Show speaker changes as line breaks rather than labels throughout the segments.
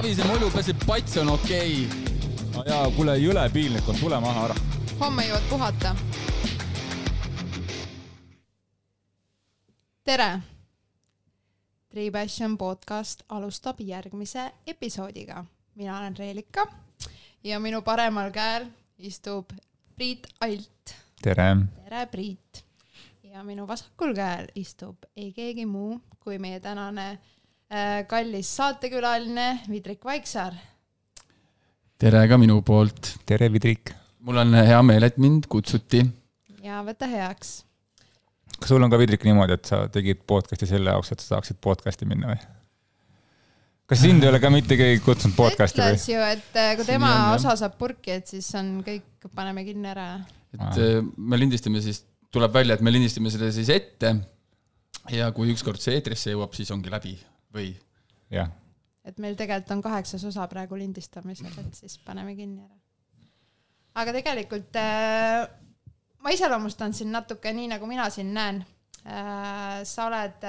savise mulju pääseb pats on okei.
No jaa, kuule jõle piinlik on, tule maha ära.
Homme jõuad puhata. Tere! Tripassion podcast alustab järgmise episoodiga. Mina olen Reelika ja minu paremal käel istub Priit Alt.
Tere!
Tere, Priit! Ja minu vasakul käel istub ei keegi muu kui meie tänane kallis saatekülaline Vidrik Vaiksaar.
Tere ka minu poolt.
Tere, Vidrik!
Mul on hea meel, et mind kutsuti.
Ja võta heaks.
Kas sul on ka, Vidrik, niimoodi, et sa tegid podcasti selle jaoks, et sa saaksid podcasti minna või? Kas sind ei ole ka mitte keegi kutsunud podcasti või?
Ütles ju, et kui tema osa saab purki, et siis on kõik, paneme kinni ära.
Et me lindistame siis, tuleb välja, et me lindistame seda siis ette ja kui ükskord see eetrisse jõuab, siis ongi läbi või?
Jah.
Et meil tegelikult on 8 osa praegu lindistamisel, et siis paneme kinni ära. Aga tegelikult ma iseloomustan siin natuke nii, nagu mina siin näen. Sa oled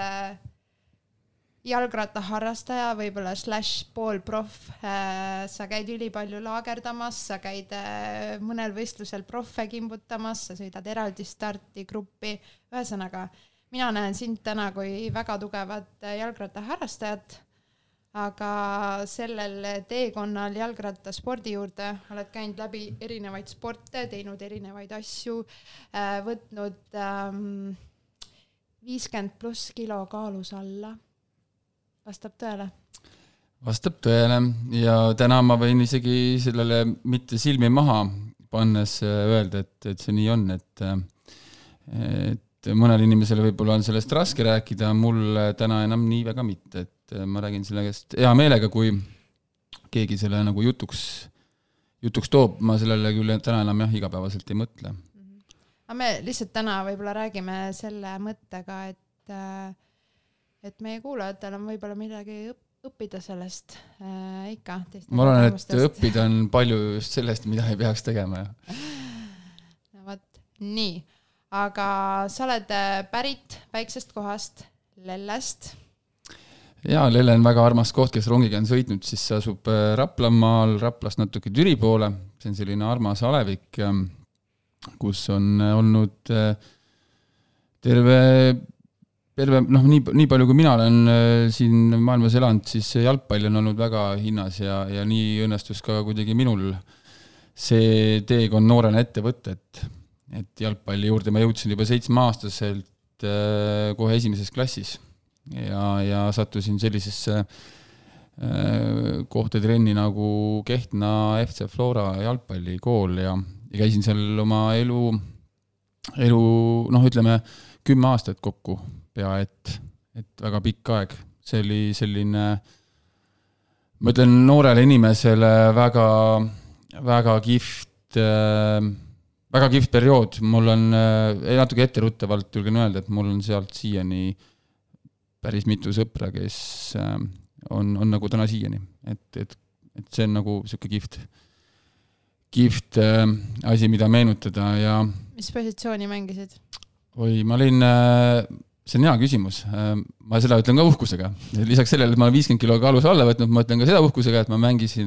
jalgrattaharrastaja, võib-olla /poolproff. Sa käid ülipalju laagerdamas, sa käid mõnel võistlusel proffe kimbutamas, sa sõidad eraldi starti gruppi. Ühesõnaga, mina näen sind täna kui väga tugevat jalgrattaharrastajat, aga sellel teekonnal jalgrattaspordi juurde oled käinud läbi erinevaid sporte, teinud erinevaid asju, võtnud 50+ kilo kaalus alla. Vastab tõele?
Vastab tõele ja täna ma võin isegi sellele mitte silmi maha pannes öelda, et see nii on, et mõnel inimesele võib-olla on sellest raske rääkida, mul täna enam nii väga mitte, et ma räägin selle käest hea meelega, kui keegi selle nagu jutuks toob, ma sellele küll täna enam igapäevaselt ei mõtle.
Aga me lihtsalt täna võib-olla räägime selle mõttega, et meie kuulajatel on võib-olla midagi õppida sellest ikka.
Ma olen, et õppida on palju just sellest, mida ei peaks tegema.
No võt, nii. Aga sa oled pärit väiksest kohast, Lellest.
Jaa, Lelle on väga armas koht, kes rongiga on sõitnud, siis see asub Raplamaal, Raplast natuke Türi poole. See on selline armas alevik, kus on olnud terve nii palju kui mina olen siin maailmas elanud, siis jalgpall on olnud väga hinnas ja nii õnnestus ka kuidagi minul see teekond noorena ette võtta, et jalgpalli juurde ma jõudsin juba 7-aastaselt kohe esimeses klassis ja sattusin sellisesse kohta trenni nagu Kehtna FC Flora jalgpallikool ja käisin seal oma elu ütleme 10 aastat kokku pea, et väga pikk aeg. See oli selline, ma ütlen noorele inimesele väga kihvt periood. Mul on natuke etteruttavalt julgen öelda, et mul on sealt siiani päris mitu sõpra, kes on nagu täna siiani. Et see on nagu siuke kihvt asi, mida meenutada. Ja
mis positsiooni mängisid?
Ma olin, see on hea küsimus. Ma seda ütlen ka uhkusega. Lisaks sellele, et ma olen 50 kilo kaalus alla võtnud, ma ütlen ka seda uhkusega, et ma mängisin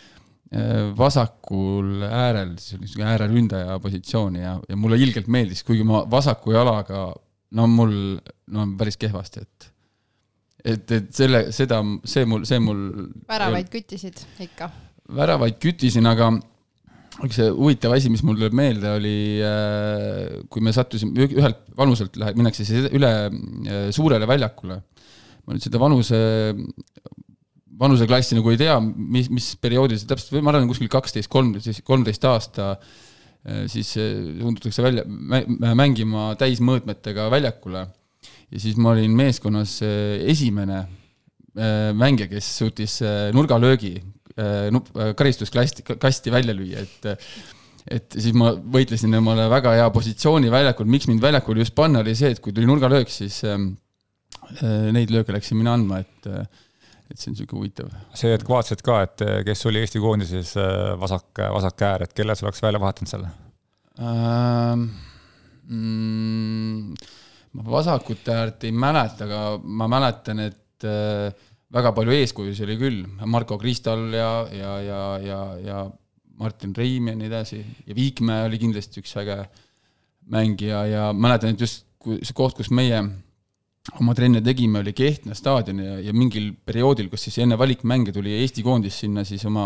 vasakul äärel, ääreründaja positsiooni ja mulle ilgelt meeldis, kuigi ma vasaku jalaga, mul päris kehvasti, et see mul
väravaid küttisid ikka. Väravaid
küttisin, aga üks huvitav asi, mis mul tuleb meelde, oli, kui me sattusime ühelt vanuselt minnakse siis üle suurele väljakule. Ma nüüd seda vanuseklassi nagu ei tea, mis perioodil see täpselt, ma arvan, kuskil 12-13 aasta siis suundutakse mängima täismõõtmetega väljakule. Ja siis ma olin meeskonnas esimene mängija, kes suutis nurgalöögi karistuskasti välja lüüa, et siis ma võitlesin emale väga hea positsiooni väljakul. Miks mind väljakul just panna oli see, et kui tuli nurgalöök, siis neid lööke läksin mina andma, et see on selline huvitav.
See, et vaatasid ka, et kes oli Eesti koondises vasak äär, et kelle sa oleks välja vahetanud selle?
Ma vasakut äärt ei mäleta, aga ma mäletan, et väga palju eeskujusi oli küll, Marko Kristal ja Martin Reim ja nii edasi ja Viikmäe oli kindlasti üks äge mängija ja mäletan, et just see koht, kus meie oma trenne tegime, oli Kehtna staadion ja mingil perioodil, kus siis enne valikmänge tuli Eesti koondis sinna siis oma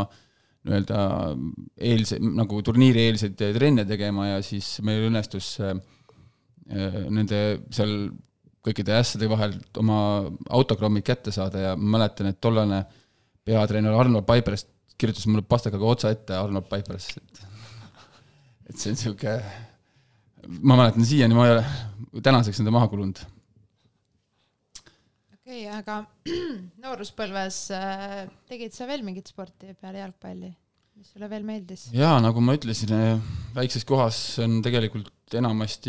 nagu turniiri eelseid trenne tegema ja siis meil õnnestus nende seal kõikide ässade vahel oma autogrammid kätte saada ja ma mäletan, et tollane peatreener Arnold Paiperist kirjutas mulle pastakaga otsa ette Arnold Paiperist, et see on siuke, ma mäletan siiani, ma ei ole tänaseks nende maha kulunud.
Okei, aga nooruspõlves tegid sa veel mingit sporti peale jalgpalli, mis sulle veel meeldis?
Jaa, nagu ma ütlesin, väikses kohas on tegelikult enamasti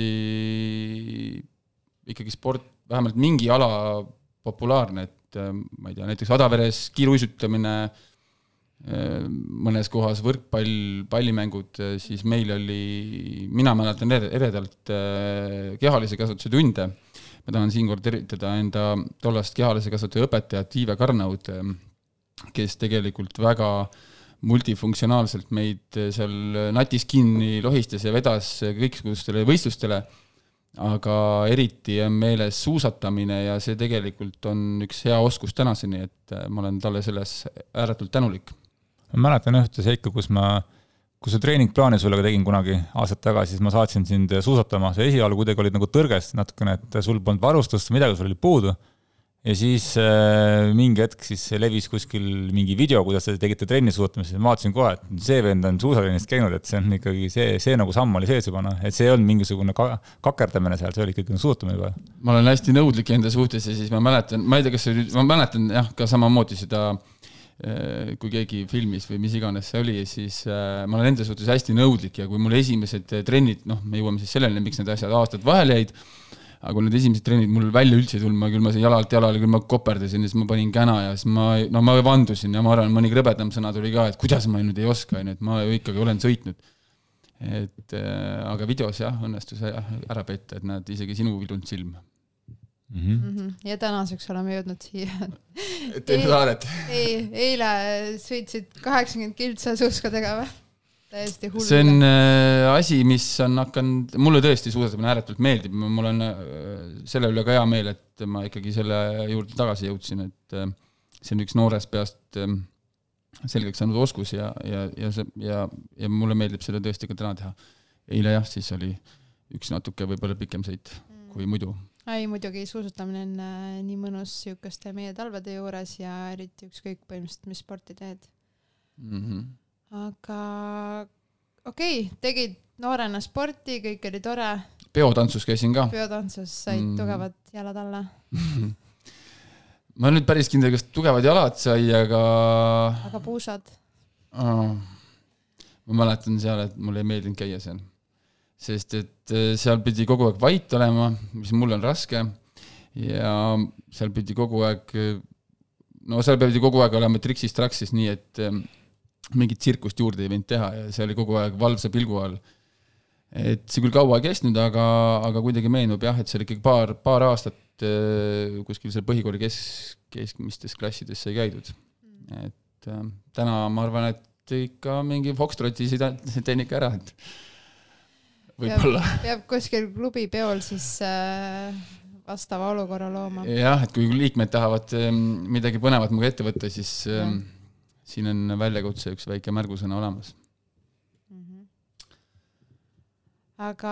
ikkagi sport, vähemalt mingi ala populaarne, et ma ei tea, näiteks Adaveres kiiruisutamine, mõnes kohas võrkpall, pallimängud, siis meil oli, mina mäletan eredalt kehalise kasvatuse tunde. Ma tahan siinkohal tervitada enda tollast kehalise kasvatuse õpetajat Tiive Karnaud, kes tegelikult väga multifunktsionaalselt meid seal natis kinni lohistas ja vedas kõiksuguste võistlustele, aga eriti on meeles suusatamine ja see tegelikult on üks hea oskus tänaseni, et ma olen talle selles ääretult tänulik.
Ma mäletan ühte seika, kus see treeningplaani sulle tegin kunagi aastat tagasi, siis ma saatsin sind suusatama. See esialgu kuidagi olid nagu tõrgest natukene, et sul polnud varustust, midagi sul oli puudu. Ja siis mingi hetk siis levis kuskil mingi video, kuidas te tegite trenni suusatamises. Ma vaatasin kohe, et see vend on suusatennist käinud, et see on ikkagi see nagu samm oli sees juba. Et see on mingisugune kakerdamine seal, see oli ikkagi suusatamine juba.
Ma olen hästi nõudlik enda suhtes ja siis ma mäletan, ma ei tea, kas ma mäletan jah, ka samamoodi seda kui keegi filmis või mis iganes see oli, siis ma olen enda suhtes hästi nõudlik ja kui mul esimesed trennid, me jõuame siis sellele, miks need asjad aastad vahele jäid, aga kui need esimesed trennid mul välja üldse ei tulnud, küll ma jalalt jalale, küll ma koperdasin ja siis ma panin käna ja siis ma vandusin ja ma arvan, mõni krõbedam sõna tuli ka, et kuidas ma nüüd ei oska, et ma ikkagi olen sõitnud. Aga videos jah, õnnestus ära petta, et näed isegi sinu ilund silm.
Ja tänaseks oleme jõudnud siia.
Teine saadet.
Eile sõitsid 80 kiltsa suuskadega või? Täiesti hull.
See on asi, mis on hakanud, mulle tõesti suusatamine ääretult meeldib. Mul on selle üle ka hea meel, et ma ikkagi selle juurde tagasi jõudsin, et see on üks noorest peast selgeks saanud oskus ja mulle meeldib seda tõesti ka täna teha. Eile jah, siis oli üks natuke võib-olla pikem sõit kui muidu.
Ei, muidugi suusatamine on nii mõnus siukaste meie talvede juures ja eriti ükskõik põhimõtteliselt, mis sporti teed. Aga okei, tegid noorena sporti, kõik oli tore.
Peotantsus käisin ka.
Peotantsus said tugevad jalad alla.
Ma nüüd päris kindel, kas tugevad jalad sai, aga
puusad.
Ma mäletan seal, et mulle ei meeldinud käia seal. Sest et seal pidi kogu aeg vait olema, mis mul on raske ja seal pidi kogu aeg olema triksis-traksis nii, et mingit tsirkust juurde ei võinud teha ja see oli kogu aeg valvsa pilgu all. Et see küll kaua käsnud, aga kuidagi meenub jah, et see oli ikkagi paar aastat kuskil seal põhikooli keskmistes klassides sai käidud. Et täna ma arvan, et ikka mingi Foxtroti teen ikka ära, et võib-olla.
Peab kuskil klubi peol siis vastava olukorra looma.
Jah, et kui liikmed tahavad midagi põnevat muga ette võtta, siis siin on väljakutse üks väike märgusõna olemas.
Aga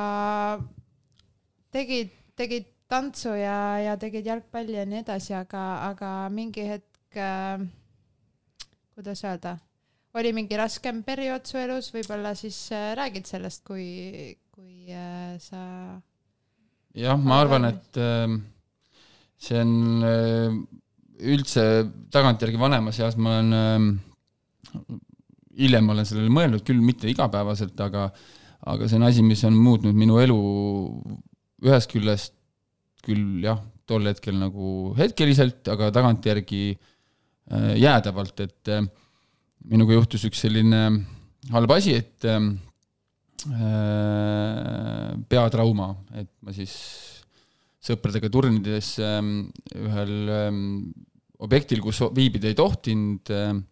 tegid tantsu ja tegid jalgpalli ja nii edasi, aga mingi hetk, kuidas öelda, oli mingi raskem periood su elus, võib-olla siis räägid sellest, kui sa...
Jah, ma arvan, et see on üldse tagantjärgi vanemas eas, ma olen sellele mõelnud, küll mitte igapäevaselt, aga see on asi, mis on muutnud minu elu ühest küljest küll jah, tol hetkel nagu hetkeliselt, aga tagantjärgi jäädavalt, et minuga juhtus üks selline halb asi, et peatrauma, et ma siis sõpradega turnides ühel objektil, kus viibida ei tohtinud,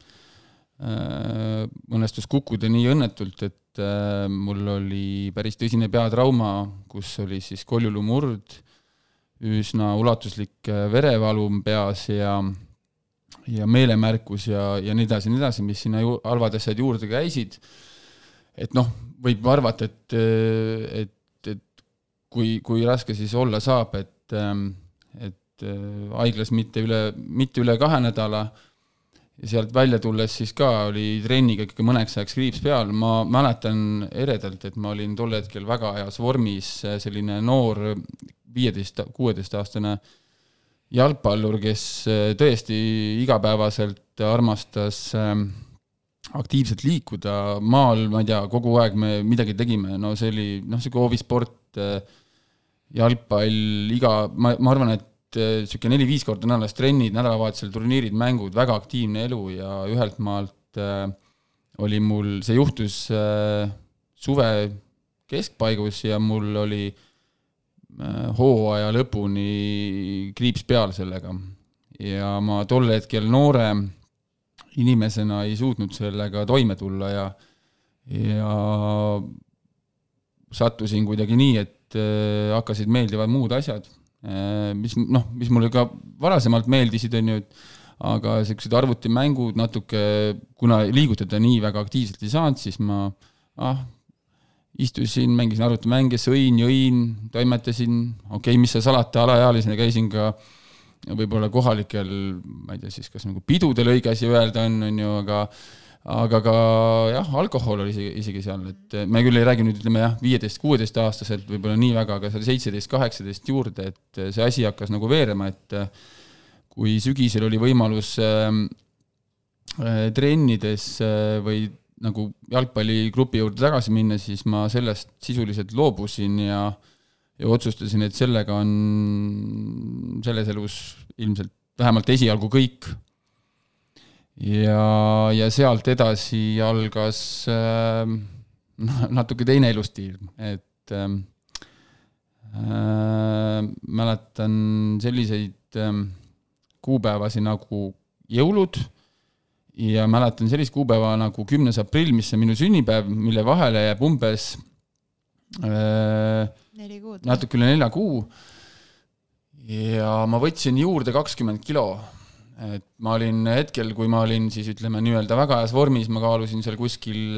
õnnestus kukkuda nii õnnetult, et mul oli päris tõsine peatrauma, kus oli siis koljulumurd, üsna ulatuslik verevalum peas ja meelemärkus ja nii edasi, mis sinna halvad asjad juurde käisid. Et võib arvata, et kui raske siis olla saab, et haiglas mitte üle 2 nädala ja sealt välja tulles siis ka oli trenniga ikka mõneks ajaks kriips peal. Ma mäletan eredalt, et ma olin tol hetkel väga heas vormis, selline noor 15-16-aastane jalgpallur, kes tõesti igapäevaselt armastas aktiivselt liikuda maal, ma ei tea, kogu aeg me midagi tegime, see oli selline hoovisport, jalgpall, ma arvan, et selline 4-5 korda nädalas trennid, nädalavahetusel turniirid, mängud, väga aktiivne elu ja ühelt maalt oli mul, see juhtus suve keskpaigus ja mul oli hooaja lõpuni kriips peal sellega ja ma tol hetkel noore inimesena ei suutnud sellega toime tulla ja sattusin kuidagi nii, et hakkasid meeldivad muud asjad, mis mulle ka varasemalt meeldisid, aga sellised arvutimängud natuke, kuna liigutada nii väga aktiivselt ei saanud, siis ma istusin, mängisin arvutimänge, jõin, toimetasin, mis see salata, alaealisena käisin ka võib-olla kohalikel, ma ei tea siis, kas nagu pidudel õige asi öelda on ju, aga ka alkohol oli isegi seal, et me küll ei räägi nüüd, ütleme 15-16 aastaselt, võib-olla nii väga, aga seal 17-18 juurde, et see asi hakkas nagu veerema, et kui sügisel oli võimalus trennides või nagu jalgpalligrupi juurde tagasi minna, siis ma sellest sisuliselt loobusin ja otsustasin, et sellega on selles elus ilmselt vähemalt esialgu kõik. Ja sealt edasi algas natuke teine elustiil, et mäletan selliseid kuupäevasi nagu jõulud ja mäletan sellist kuupäeva nagu 10. aprill, mis on minu sünnipäev, mille vahele jääb umbes
4 kuud.
Natuke üle 4 kuu ja ma võtsin juurde 20 kilo. Et ma olin hetkel, kui ma olin siis ütleme nii-öelda väga heas vormis, ma kaalusin seal kuskil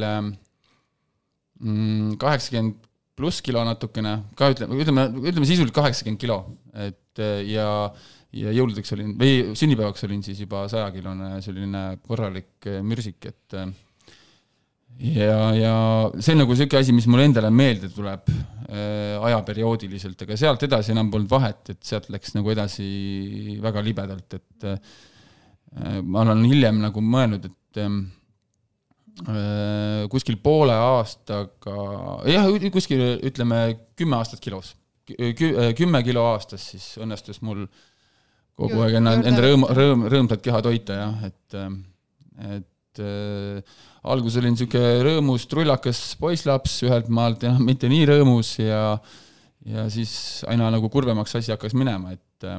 80 pluss kilo natukene, ka ütleme sisuliselt 80 kilo, et ja jõuludeks olin, või sünnipäevaks olin siis juba 100-kilone selline korralik mürsik, et ja see on nagu selline asi, mis mulle endale meelde tuleb ajaperioodiliselt, aga sealt edasi enam polnud vahet, et sealt läks nagu edasi väga libedalt, et ma olen hiljem nagu mõelnud, et kuskil poole aastaga, kuskil ütleme 10 aastat kilos, 10 kilo aastas siis õnnestus mul kogu aeg enda rõõmsat keha toita, et alguses olin siuke rõõmus trullakas poislaps ühelt maalt ja mitte nii rõõmus ja siis aina nagu kurvemaks asi hakkas minema,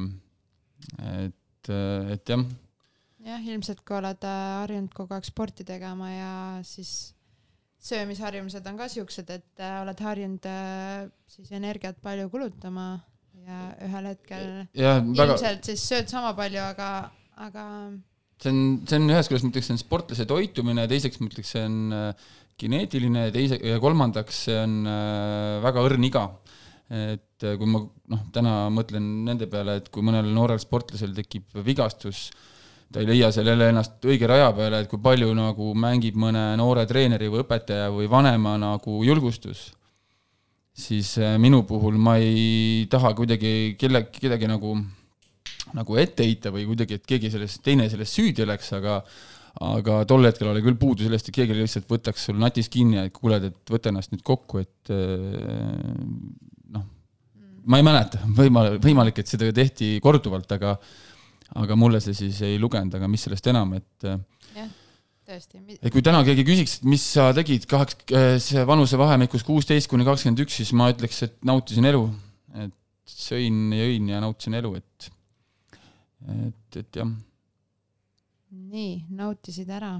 et jah.
Jah, ilmselt kui oled harjunud kogu aeg sporti tegema ja siis söömisharjumused on ka siuksed, et oled harjunud siis energiat palju kulutama ja ühel hetkel ilmselt siis sööd sama palju, aga
see on ühes küljest, ma ütleks, see on sportlase toitumine, teiseks ma ütleks, see on geneetiline ja kolmandaks see on väga õrn iga. Et kui ma täna mõtlen nende peale, et kui mõnel noorel sportlasel tekib vigastus, ta ei leia selle ennast õige raja peale, et kui palju nagu mängib mõne noore treeneri või õpetaja või vanema nagu julgustus, siis minu puhul ma ei taha kuidagi kedagi nagu ette heita või kuidagi, et keegi teine sellest süüdi oleks, aga tol hetkel oli küll puudu sellest, et keegi lihtsalt võtaks sul natis kinni ja kuuled, et võta ennast nüüd kokku, et ma ei mäleta, võimalik, et seda tehti korduvalt, aga mulle see siis ei lugenud, aga mis sellest enam, et
jah, tõesti.
Et kui täna keegi küsiks, et mis sa tegid vanuse vahemikus 16-21, siis ma ütleks, et nautisin elu, et sõin ja nautisin elu, et jah.
nii, nautisid ära.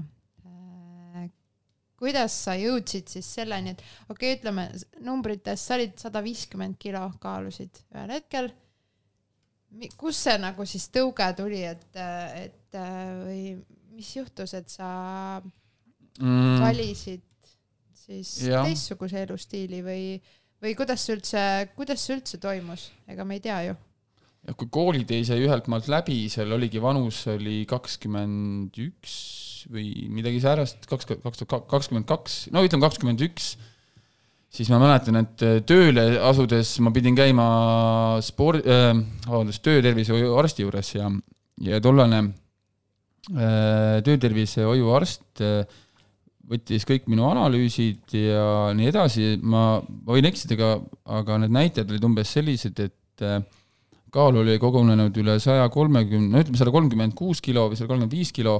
Kuidas sa jõudsid siis selleni, et okei, ütleme numbrites, sa olid 150 kilo kaalusid ühel hetkel. Kus see nagu siis tõuge tuli, et või mis juhtus, et sa valisid siis teistsuguse elustiili või kuidas see üldse toimus? Ega me ei tea ju.
Ja kui koolitee sai ühelt maalt läbi, seal oligi vanus oli 21 või midagi säärast, 22, no ütleme 21, siis ma mäletan, et tööle asudes ma pidin käima töötervishoiu arsti juures ja tollane töötervishoiu arst võttis kõik minu analüüsid ja nii edasi. Ma võin eksida, aga need näitajad olid umbes sellised, et kaal oli kogunenud üle 130, no ütleme 136 kilo või 135 kilo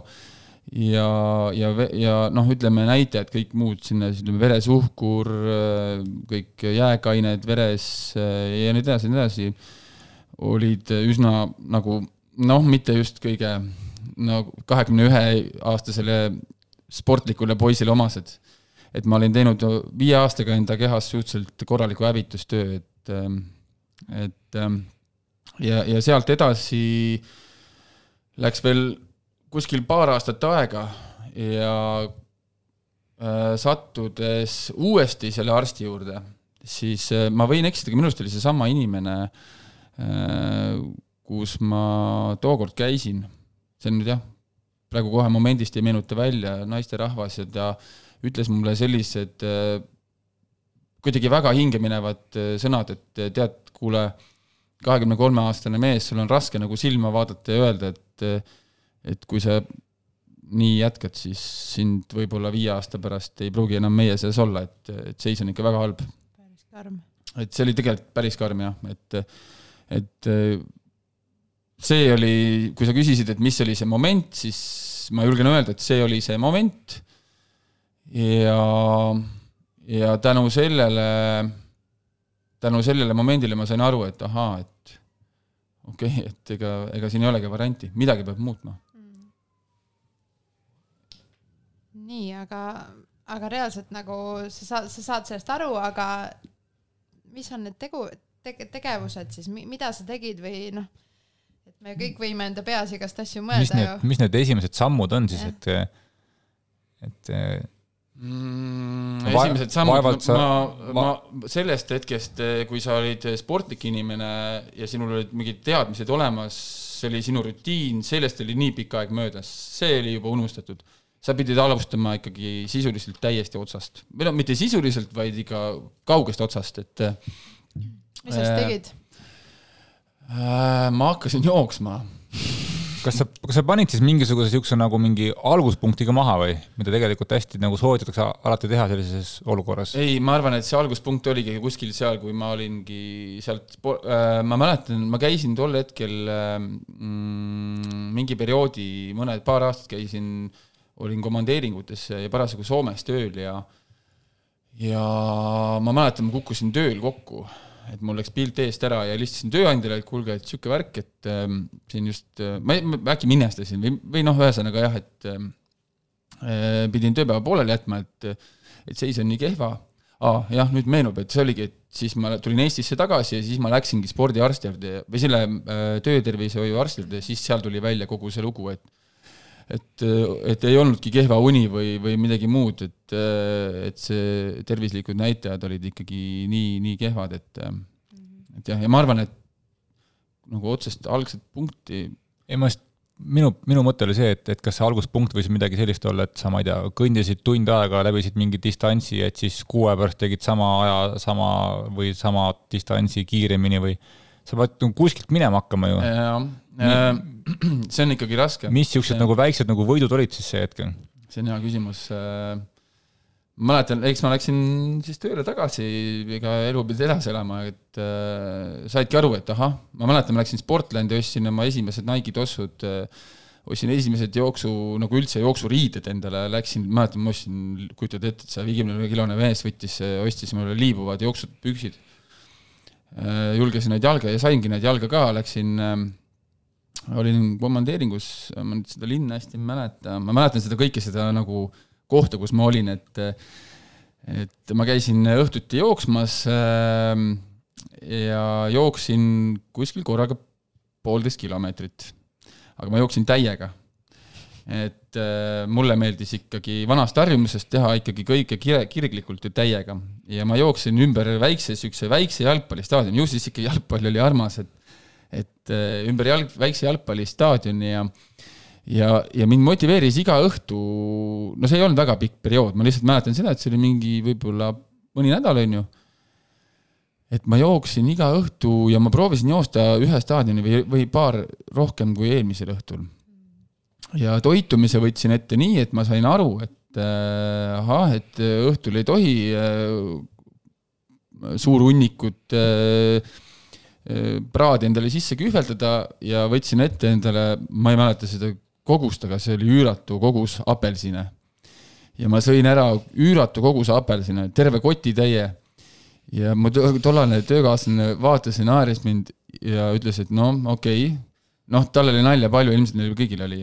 ja noh, ütleme näitajad, kõik muud sinna, veresuhkur, kõik jääkained veres ja nii edasi, olid üsna nagu, noh, mitte just kõige 21-aastasele sportlikule poisile omased. Et ma olin teinud 5 aastaga enda kehas suhteliselt korraliku hävitustöö, et ja sealt edasi läks veel kuskil paar aastat aega ja sattudes uuesti selle arsti juurde, siis ma võin eksida, minu arust oli see sama inimene, kus ma tookord käisin. See on nüüd jah, praegu kohe momendist ei meenuta välja, naisterahvas ja ta ütles mulle sellised kuidagi väga hingeminevad sõnad, et tead, kuule, 23-aastane mees, sul on raske nagu silma vaadata ja öelda, et kui sa nii jätkad, siis sind võib-olla 5 aasta pärast ei pruugi enam meie sees olla, et seis on ikka väga halb.
Päris karm.
Et see oli tegelikult päris karm, jah. Et see oli, kui sa küsisid, et mis oli see moment, siis ma julgen öelda, et see oli see moment ja tänu sellele momendile ma sain aru, et ahaa, et okei, et ega siin ei olegi varianti, midagi peab muutma.
Nii, aga reaalselt nagu sa saad sellest aru, aga mis on need tegevused siis, mida sa tegid või noh, et me kõik võime enda peas igast asju mõelda.
Mis need esimesed sammud on siis, et
esimesed sammud, ma sellest hetkest, kui sa olid sportlik inimene ja sinul olid mingid teadmised olemas, see oli sinu rutiin, sellest oli nii pikk aeg möödas, see oli juba unustatud. Sa pidid alustama ikkagi sisuliselt täiesti otsast. Või no, mitte sisuliselt, vaid ikka kaugest otsast.
Mis sa tegid?
Ma hakkasin jooksma.
Kas sa panid siis mingisuguse siukse nagu mingi alguspunktiga maha või, mida tegelikult hästi nagu soovitatakse alati teha sellises olukorras?
Ei, ma arvan, et see alguspunkt oligi kuskil seal, kui ma olingi sealt, ma mäletan, ma käisin tol hetkel mingi perioodi, paar aastat käisin, olin komandeeringutes ja parasjagu Soomes tööl ja ma mäletan, ma kukkusin tööl kokku, et mul läks pilt eest ära ja listisin tööandjale, et kuulge, et siuke värk, et siin just, ma äkki minestasin või noh, ühesõnaga jah, et pidin tööpäeva pooleli jätma, et seis on nii kehva. Jah, nüüd meenub, et see oligi, et siis ma tulin Eestisse tagasi ja siis ma läksingi spordiarsti juurde või selle töötervishoiu arsti juurde ja siis seal tuli välja kogu see lugu, et ei olnudki kehva uni või midagi muud, et see tervislikud näitajad olid ikkagi nii kehvad, et jah, ja ma arvan, et nagu otsest algset punkti.
Minu mõte oli see, et kas see alguspunkt võis midagi sellist olla, et sa, ma ei tea, kõndisid tund aega, läbisid mingi distantsi, et siis 6 pärast tegid sama aja, sama distantsi kiiremini või sa pead kuskilt minema hakkama ju.
See on ikkagi raske.
Mis siuksed nagu väiksed nagu võidud olid siis see hetkel?
See on hea küsimus. Ma mäletan, eks ma läksin siis tööle tagasi, ega elu pidi edasi elama, et saidki aru, et ma mäletan, ma läksin Sportlandi, ostsin oma esimesed Nike tossud, ostsin esimesed nagu üldse jooksuriided endale, mäletan, ma ostsin, kujutad ette, et 150-kilone mees ostis mulle liibuvad jooksud püksid. Julgesin neid jalga ja saingi neid jalga ka, läksin olin komandeeringus, ma nüüd seda linna hästi ei mäleta, ma mäletan seda kõike seda nagu kohta, kus ma olin, et ma käisin õhtuti jooksmas ja jooksin kuskil korraga 1,5 kilomeetrit, aga ma jooksin täiega. Et mulle meeldis ikkagi vanast harjumusest teha ikkagi kõike kirglikult ja täiega. Ja ma jooksin ümber väikse jalgpallistaadioni, ju siis ikka jalgpall oli armas, et ümber väikse jalgpallistaadioni ja mind motiveeris iga õhtu, no see ei olnud väga pikk periood, ma lihtsalt mäletan seda, et see oli mingi võib-olla mõni nädal, on ju, et ma jooksin iga õhtu ja ma proovisin joosta ühe staadioni või paar rohkem kui eelmisel õhtul. Ja toitumise võtsin ette nii, et ma sain aru, et õhtul ei tohi suur hunnikut praadi endale sisse kühveldada ja võtsin ette endale, ma ei mäleta seda kogust, aga see oli üüratu kogus apelsine. Ja ma sõin ära üüratu kogus apelsine, terve kotitäie. Ja mu tollane töökaaslane vaatas ja naeris mind ja ütles, et no okei. Tal oli nalja palju, ilmselt neil kõigil oli.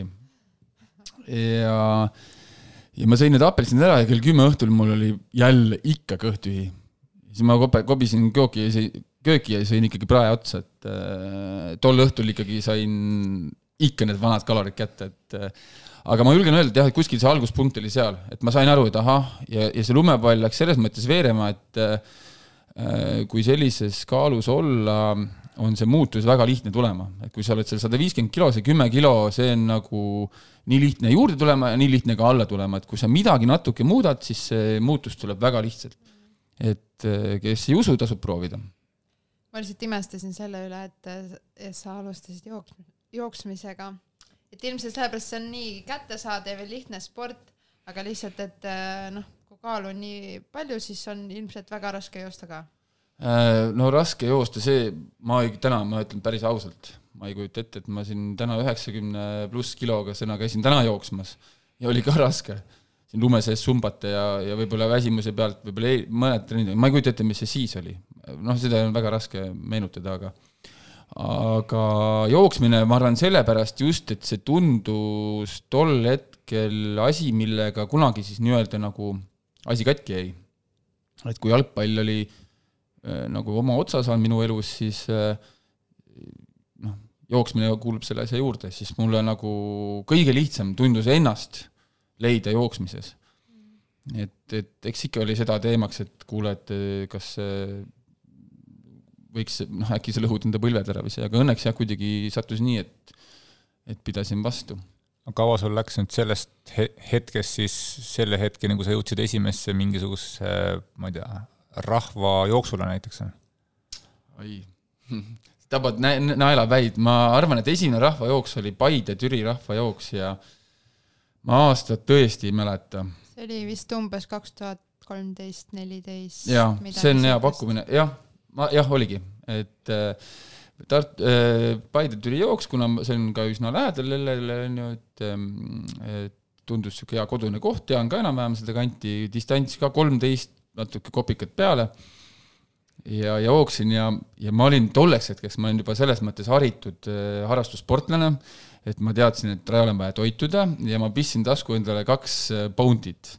Ja ma sõin need apelsinid ära ja kell 10 õhtul mul oli jälle ikka kõhtühi. Siis ma kobisin kööki ja sõin ikkagi prae otsa, et tol õhtul ikkagi sain ikka need vanad kalorid kätte. Aga ma julgen öelda, et kuskil see alguspunkt oli seal, et ma sain aru, et ja see lumepall läks selles mõttes veerema, et kui sellises kaalus olla, on see muutus väga lihtne tulema. Et kui sa oled seal 150 kilo, see 10 kilo, see on nagu nii lihtne juurde tulema ja nii lihtne ka alla tulema. Et kui sa midagi natuke muudad, siis see muutus tuleb väga lihtsalt. Et kes ei usu, tasub proovida.
Ma lihtsalt imestasin selle üle, et sa alustasid jooksmisega. Et ilmselt sellepärast see on nii kättesaadev ja lihtne sport, aga lihtsalt, et kui kaalu on nii palju, siis on ilmselt väga raske joosta ka.
No raske joosta, see ma ütlen päris ausalt, ma ei kujuta ette, et ma siin täna 90 pluss kiloga sõna käisin täna jooksmas ja oli ka raske siin lume sees sumbata ja võib-olla väsimuse pealt võib-olla mõned trennid, ma ei kujuta ette, mis see siis oli, seda on väga raske meenutada, aga jooksmine, ma arvan sellepärast just, et see tundus tol hetkel asi, millega kunagi siis nii-öelda nagu asi katki jäi, et kui jalgpall oli nagu oma otsas on minu elus, siis jooksmine kuulub selle asja juurde, siis mulle nagu kõige lihtsam tundus ennast leida jooksmises. Et eks ikka oli seda teemaks, et kuule, et kas võiks äkki selle õhud enda põlved ära vise, aga õnneks kuidagi sattus nii, et pidasin vastu.
Kaua sul läks nüüd sellest hetkest siis selle hetkeni, kui sa jõudsid esimesse mingisuguse, ma ei tea, rahva jooksule näiteks?
Tabad naelapäid. Ma arvan, et esimene rahvajooks oli Paide Türi rahvajooks ja ma aastat tõesti ei mäleta.
See oli vist umbes 2013-14.
Jah, see on hea pakkumine. Jah, oligi. Et Paide Türi jooks, kuna see on ka üsna lähedal lellele, et tundus siuke hea kodune koht, tean ka enam-vähem seda kanti, distants ka 13 natuke kopikad peale ja jooksin ja ma olin tolleks hetkeks, ma olin juba selles mõttes haritud harrastussportlane, et ma teadsin, et rajal on vaja toituda ja ma pissin tasku endale 2 poundit.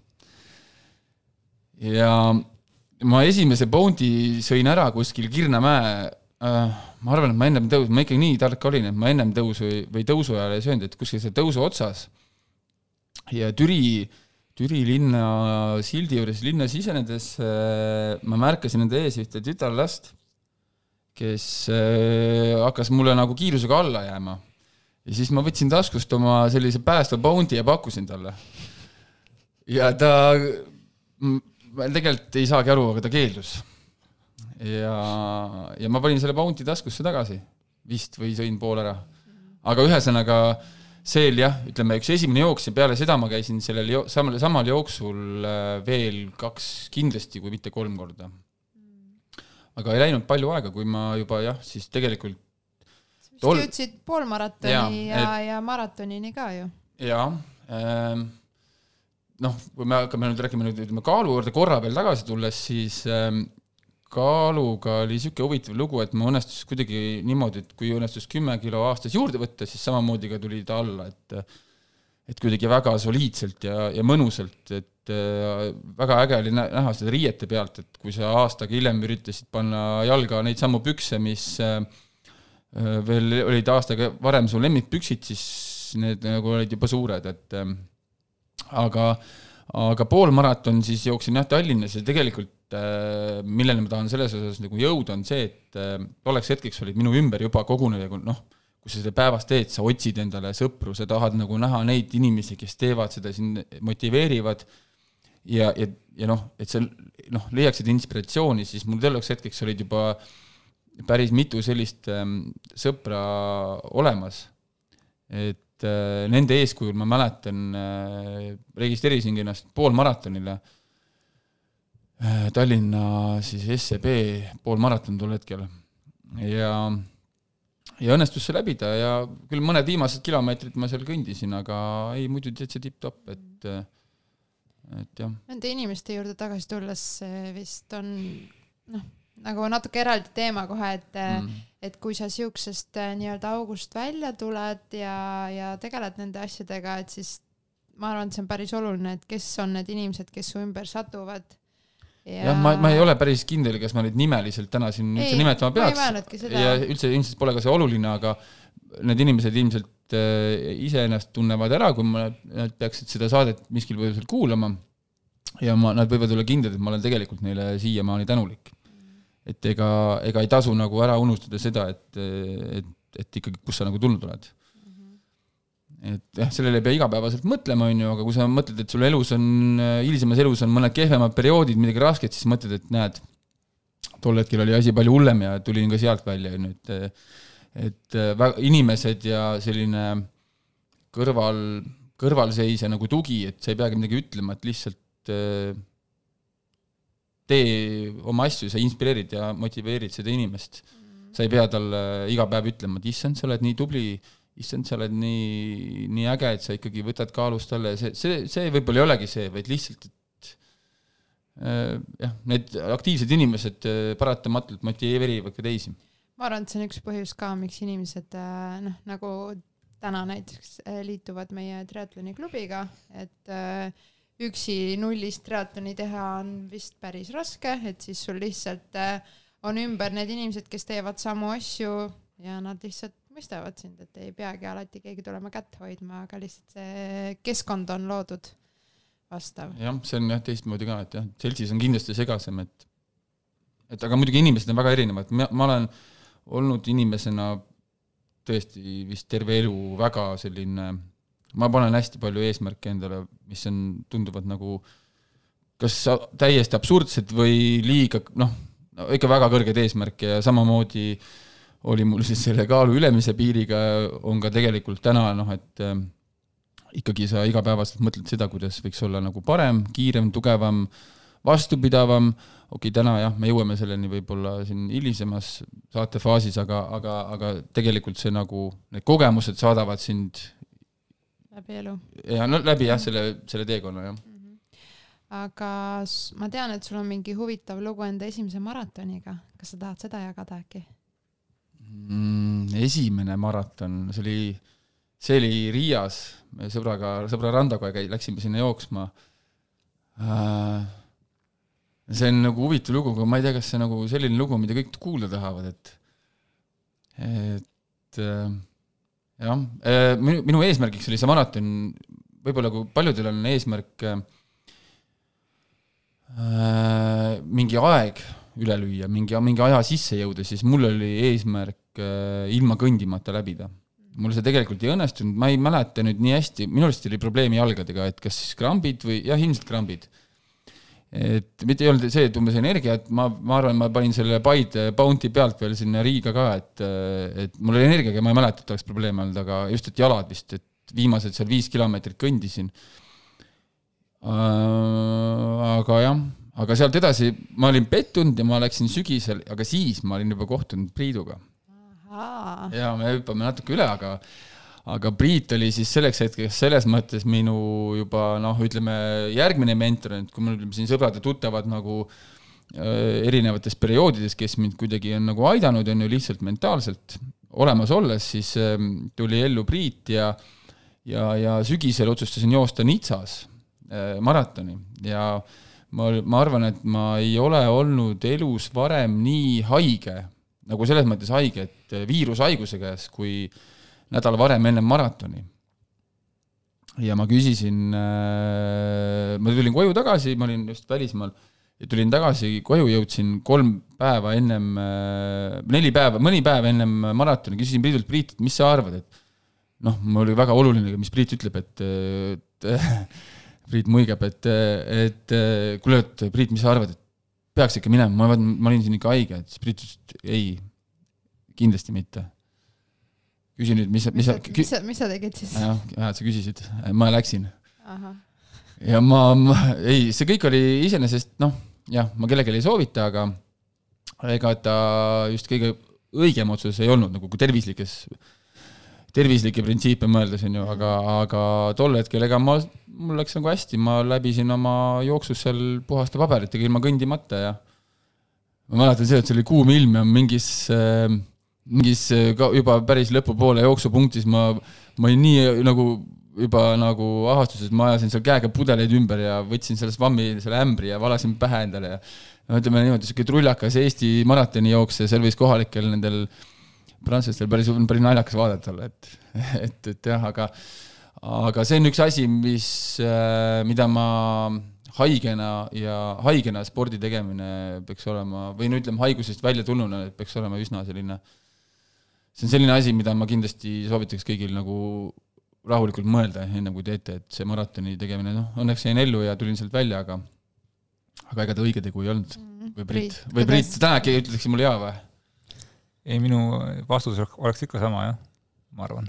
Ja ma esimese poundi sõin ära kuskil Kirnamäe, ma arvan, et ma ennem tõusu, ma ikka nii tark olin, et ma ennem tõusu või tõusu ajal ei söönud, et kuskil see tõusu otsas ja Türi linna sildi juures linna sisenedes ma märkasin enda ees ühte tütarlast, kes hakkas mulle nagu kiirusega alla jääma. Ja siis ma võtsin taskust oma sellise päästva poundi ja pakkusin talle. Ja ta tegelikult ei saagi aru, aga ta keeldus. Ja ma panin selle poundi taskusse tagasi vist või sõin pool ära. Aga ühesõnaga see oli ütleme üks esimene jooks ja peale seda ma käisin sellel samal jooksul veel 2 kindlasti, kui mitte 3 korda. Aga ei läinud palju aega, kui ma juba siis tegelikult
jõudsid poolmaratoni ja maratonini ka ju.
Jaa. Kui me hakkame nüüd rääkima kaalu juurde korra veel tagasi tulles, siis kaaluga oli siuke huvitav lugu, et ma õnnestus kuidagi niimoodi, et kui õnnestus 10 kilo aastas juurde võtta, siis samamoodi ka tuli ta alla, et kuidagi väga soliidselt ja mõnusalt, et väga äge oli näha seda riiete pealt, et kui sa aastaga hiljem üritasid panna jalga neid sammu pükse, mis veel olid aastaga varem su lemmikpüksid, siis need nagu olid juba suured, et aga poolmaraton siis jooksin Tallinnas ja tegelikult millele ma tahan selles osas nagu jõuda on see, et tolleks hetkeks olid minu ümber juba kogunenud, kui sa seda päevast teed, sa otsid endale sõpru, sa tahad nagu näha neid inimesi, kes teevad seda, sind motiveerivad ja et sa leiaksid inspiratsiooni, siis mul tolleks hetkeks olid juba päris mitu sellist sõpra olemas, et nende eeskujul ma mäletan, registreerisingi ennast poolmaratonile, Tallinna siis SEB poolmaraton tol hetkel ja õnnestus see läbida ja küll mõned viimased kilomeetrid ma seal kõndisin, aga ei, muidu täitsa tipp-topp, et jah.
Nende inimeste juurde tagasi tulles vist on nagu natuke eraldi teema kohe, et kui sa siuksest nii-öelda august välja tuled ja tegeled nende asjadega, et siis ma arvan, et see on päris oluline, et kes on need inimesed, kes su ümber satuvad.
Ja ma ei ole päris kindel, kas ma neid nimeliselt täna siin üldse nimetama peaks ja üldse ilmselt pole ka see oluline, aga need inimesed ilmselt ise ennast tunnevad ära, kui nad peaksid seda saadet miskil põhjusel kuulama ja nad võivad olla kindlad, et ma olen tegelikult neile siiamaani tänulik. Et ega ei tasu nagu ära unustada seda, et ikkagi, kus sa nagu tulnud oled. Et jah, sellele ei pea igapäevaselt mõtlema, aga kui sa mõtled, et sul elus on, hilisemas elus on mõned kehvemad perioodid, midagi rasket, siis mõtled, et näed, tol hetkel oli asi palju hullem ja tulin ka sealt välja. Et inimesed ja selline kõrvalseisja nagu tugi, et sa ei peagi midagi ütlema, et lihtsalt tee oma asju, sa inspireerid ja motiveerid seda inimest. Sa ei pea talle iga päev ütlema, et issand, sa oled nii tubli, issand, sa oled nii äge, et sa ikkagi võtad kaalust talle. See võib-olla ei olegi see, vaid lihtsalt, et need aktiivsed inimesed paratamatult motiveerivad ka teisi.
Ma arvan, et see on üks põhjus ka, miks inimesed nagu täna näiteks liituvad meie triatloni klubiga, et üksi nullist triatloni teha on vist päris raske, et siis sul lihtsalt on ümber need inimesed, kes teevad samu asju ja nad lihtsalt mõistavad sind, et ei peagi alati keegi tulema kätt hoidma, aga lihtsalt see keskkond on loodud vastav.
Jah, see on teistmoodi ka, et seltsis on kindlasti segasem, et aga muidugi inimesed on väga erinevad. Ma olen olnud inimesena tõesti vist terve elu väga selline, ma panen hästi palju eesmärke endale, mis on tunduvad nagu kas täiesti absurdsed või liiga, ikka väga kõrged eesmärke ja samamoodi oli mul siis selle kaalu ülemise piiriga on ka tegelikult täna, et ikkagi sa igapäevaselt mõtled seda, kuidas võiks olla nagu parem, kiirem, tugevam, vastupidavam. Okei, täna me jõuame selleni võib-olla siin hilisemas saatefaasis, aga tegelikult see nagu, need kogemused saadavad sind
läbi elu.
Ja läbi selle teekonna, jah.
Aga ma tean, et sul on mingi huvitav lugu enda esimese maratoniga. Kas sa tahad seda jagada äkki?
Esimene maraton, see oli Riias, sõbra Randaga läksime sinna jooksma. See on nagu huvitav lugu, aga ma ei tea, kas see nagu selline lugu, mida kõik kuulda tahavad, et jah, minu eesmärgiks oli see maraton, võib-olla kui paljudel on eesmärk mingi aeg üle lüüa, mingi aja sisse jõuda, siis mul oli eesmärk ilma kõndimata läbida. Mul see tegelikult ei õnnestunud, ma ei mäleta nüüd nii hästi, minulist oli probleemi jalgadega, et kas siis krambid või ilmselt krambid. Et mitte ei olnud see, et umbes energia, et ma arvan, ma panin selle Paide Bounty pealt veel sinna Riiga ka, et mul oli energiaga, ma ei mäleta, et oleks probleem olnud, aga just, et jalad vist, et viimased seal 5 kilomeetrit kõndisin. Aga jah, aga sealt edasi ma olin pettunud ja ma läksin sügisel, aga siis ma olin juba kohtunud Priiduga. Ja me hüppame natuke üle, aga Priit oli siis selleks hetkeks selles mõttes minu juba, ütleme, järgmine mentor, et kui mul siin sõbrad ja tuttavad nagu erinevates perioodides, kes mind kuidagi on nagu aidanud, on ju lihtsalt mentaalselt olemas olles, siis tuli ellu Priit ja sügisel otsustasin joosta Nitsas maratoni ja ma arvan, et ma ei ole olnud elus varem nii haige, nagu selles mõttes haige, et viirushaiguse käes, kui nädal varem enne maratoni. Ja ma küsisin, ma tulin koju tagasi, ma olin just välismaal, ja tulin tagasi koju, jõudsin 3 päeva ennem, 4 päeva, mõni päev ennem maratoni, küsisin Priidult, Priit, mis sa arvad, et mul oli väga oluline, mis Priit ütleb, et Priit muigab, et kuule, Priit, mis sa arvad, et peaks ikka minema, ma olin siin ikka haige, et Priit ütles, et ei, kindlasti mitte. Küsin nüüd, mis
sa tegid siis?
Jah, sa küsisid, ma läksin.
Aha.
Ja see kõik oli iseenesest, ma kellelegi ei soovita, aga ega ta just kõige õigem otsus ei olnud, nagu kui tervislikke printsiipe mõeldasin ju, aga tol hetkel, ega mul läks nagu hästi, ma läbisin oma jooksus seal puhaste paberitega ilma kõndimata ja ma mäletan see, et see oli kuum ilm ja mingis juba päris lõpupoole jooksupunktis ma olin nii nagu juba nagu ahastuses, ma ajasin seal käega pudeleid ümber ja võtsin selle svammi, selle ämbri ja valasin pähe endale ja ütleme niimoodi, selline trullakas Eesti maratoni jooks ja seal võis kohalikel nendel prantslastel päris naljakas vaadata olla, et jah, aga see on üks asi, mida ma haigena spordi tegemine peaks olema, või ütleme haigusest välja tulnuna, et peaks olema üsna selline, see on selline asi, mida ma kindlasti soovitaks kõigil nagu rahulikult mõelda, enne kui teete, et see maratoni tegemine, õnneks jäin ellu ja tulin sealt välja, aga ega ta õige tegu ei olnud. Või Priit, täna äkki ütleks mulle jaa või?
Ei, minu vastus oleks ikka sama, jah, ma arvan.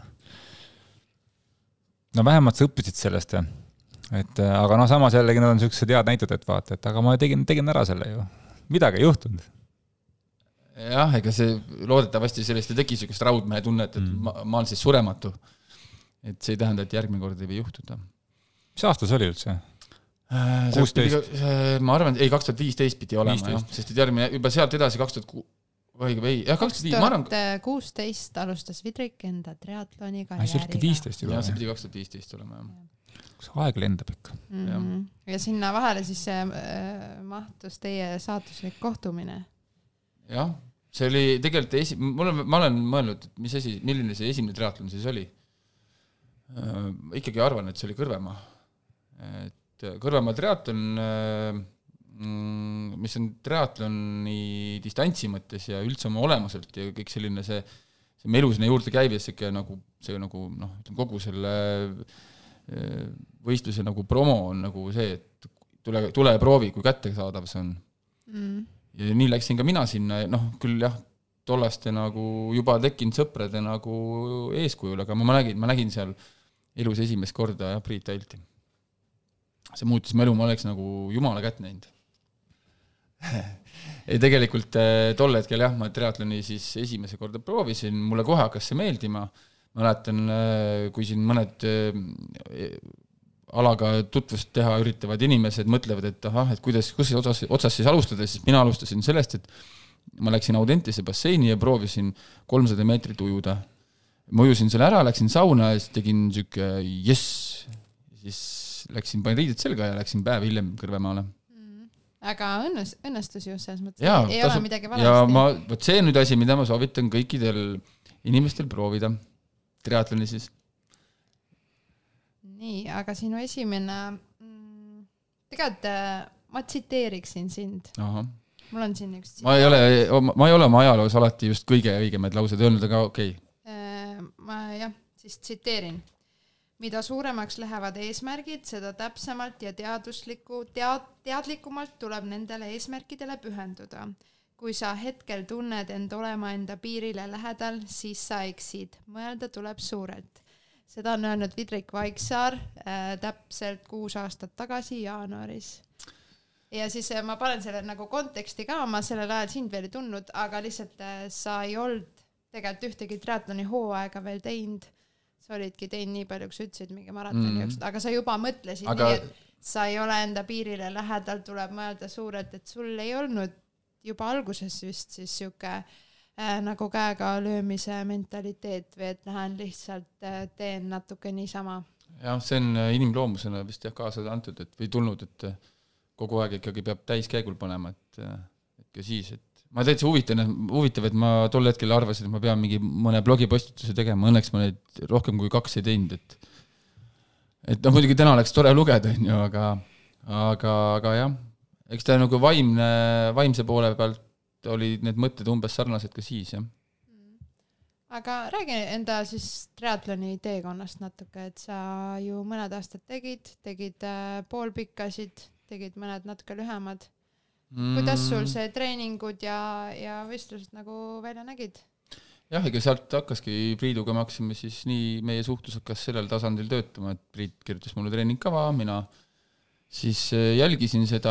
No vähemalt sa õppisid sellest, aga samas jällegi nad on sellised head näitud, et vaata, et aga ma tegin ära selle ju. Midagi ei juhtunud.
Jah, ega see loodetavasti sellest ei teki sellist raudmehe tunnet, et ma olen siis surematu. Et see ei tähenda, et järgmine kord ei või juhtuda.
Mis aastas oli üldse?
16? Ma arvan, ei, 2015 pidi olema, jah, sest et järgmine, juba sealt edasi 2016
alustas Vidrik enda triatloni
karjääriga. See oli 15 juba.
See pidi 2015 olema, jah.
Kas aeg lendab ikka?
Ja sinna vahele siis mahtus teie saatuslik kohtumine.
Jah, see oli tegelikult, ma olen mõelnud, milline see esimene triatlon siis oli. Ikkagi arvan, et see oli Kõrvemaa. Et Kõrvemaa triatlon, mis on triatloni distantsi mõttes ja üldse oma olemuselt ja kõik selline see melusine juurde käives kogu selle võistluse nagu promo on nagu see, et tule ja proovi, kui kätte saadav see on. Ja nii läksin ka mina sinna, küll jah, tollaste nagu juba tekkinud sõprade nagu eeskujul, aga ma nägin seal elus esimest korda ja Priit Ailti. See muutis mu elu, ma oleks nagu jumala kätt näinud. Ja tegelikult tol hetkel jah, ma triatloni siis esimese korda proovisin, mulle kohe hakkas see meeldima. Ma mäletan, kui siin mõned alaga tutvust teha üritavad inimesed, mõtlevad, et et kus otsas siis alustada, siis mina alustasin sellest, et ma läksin Audentese basseini ja proovisin 300 meetrit ujuda. Ma ujusin selle ära, läksin sauna ja siis tegin siis panin riided selga ja läksin päev hiljem Kõrvemaale.
Aga õnnestus ju selles mõttes, ei ole midagi valesti.
Ja see on nüüd asi, mida ma soovitan kõikidel inimestel proovida triatloni siis.
Nii, aga sinu esimene, tegelikult ma tsiteeriksin sind.
Aha.
Mul on siin üks
ma ei ole oma ajaloos alati just kõige õigemad laused öelnud, aga okei.
Ma siis tsiteerin. Mida suuremaks lähevad eesmärgid, seda täpsemalt ja teadlikumalt tuleb nendele eesmärkidele pühenduda. Kui sa hetkel tunned end olema enda piirile lähedal, siis sa eksid. Mõelda tuleb suurelt. Seda on öelnud Vidrik Vaiksaar täpselt 6 aastat tagasi jaanuaris. Ja siis ma panen selle nagu konteksti ka, ma sellel ajal sind veel ei tundnud, aga lihtsalt sa ei olnud tegelikult ühtegi triatloni hooaega veel teinud. Sa olidki teinud nii palju, kui sa ütlesid mingi maratoni jooksud, aga sa juba mõtlesid
aga
nii, sa ei ole enda piirile lähedal, tuleb mõelda suurelt, et sul ei olnud juba alguses just siis siuke nagu käega löömise mentaliteet või et lähen lihtsalt teen natuke niisama.
Jah, see on inimloomusena vist kaasa antud, et või tulnud, et kogu aeg ikkagi peab täiskäigul panema, et ka siis, et ma täitsa huvitav, et ma tol hetkel arvasin, et ma pean mingi mõne blogipostituse tegema, õnneks ma neid rohkem kui 2 ei teinud, et no muidugi täna oleks tore lugeda, ju, aga jah, eks ta nagu vaimse poole pealt olid need mõtted umbes sarnased ka siis, jah.
Aga räägi enda siis triatloni teekonnast natuke, et sa ju mõned aastad tegid poolpikkasid, tegid mõned natuke lühemad. Kuidas sul see treeningud ja võistlused nagu välja nägid?
Jah, ega sealt hakkaski Priiduga me hakkasime siis nii meie suhtlus hakkas sellel tasandil töötama, et Priit kirjutas mulle treeningkava, mina siis jälgisin seda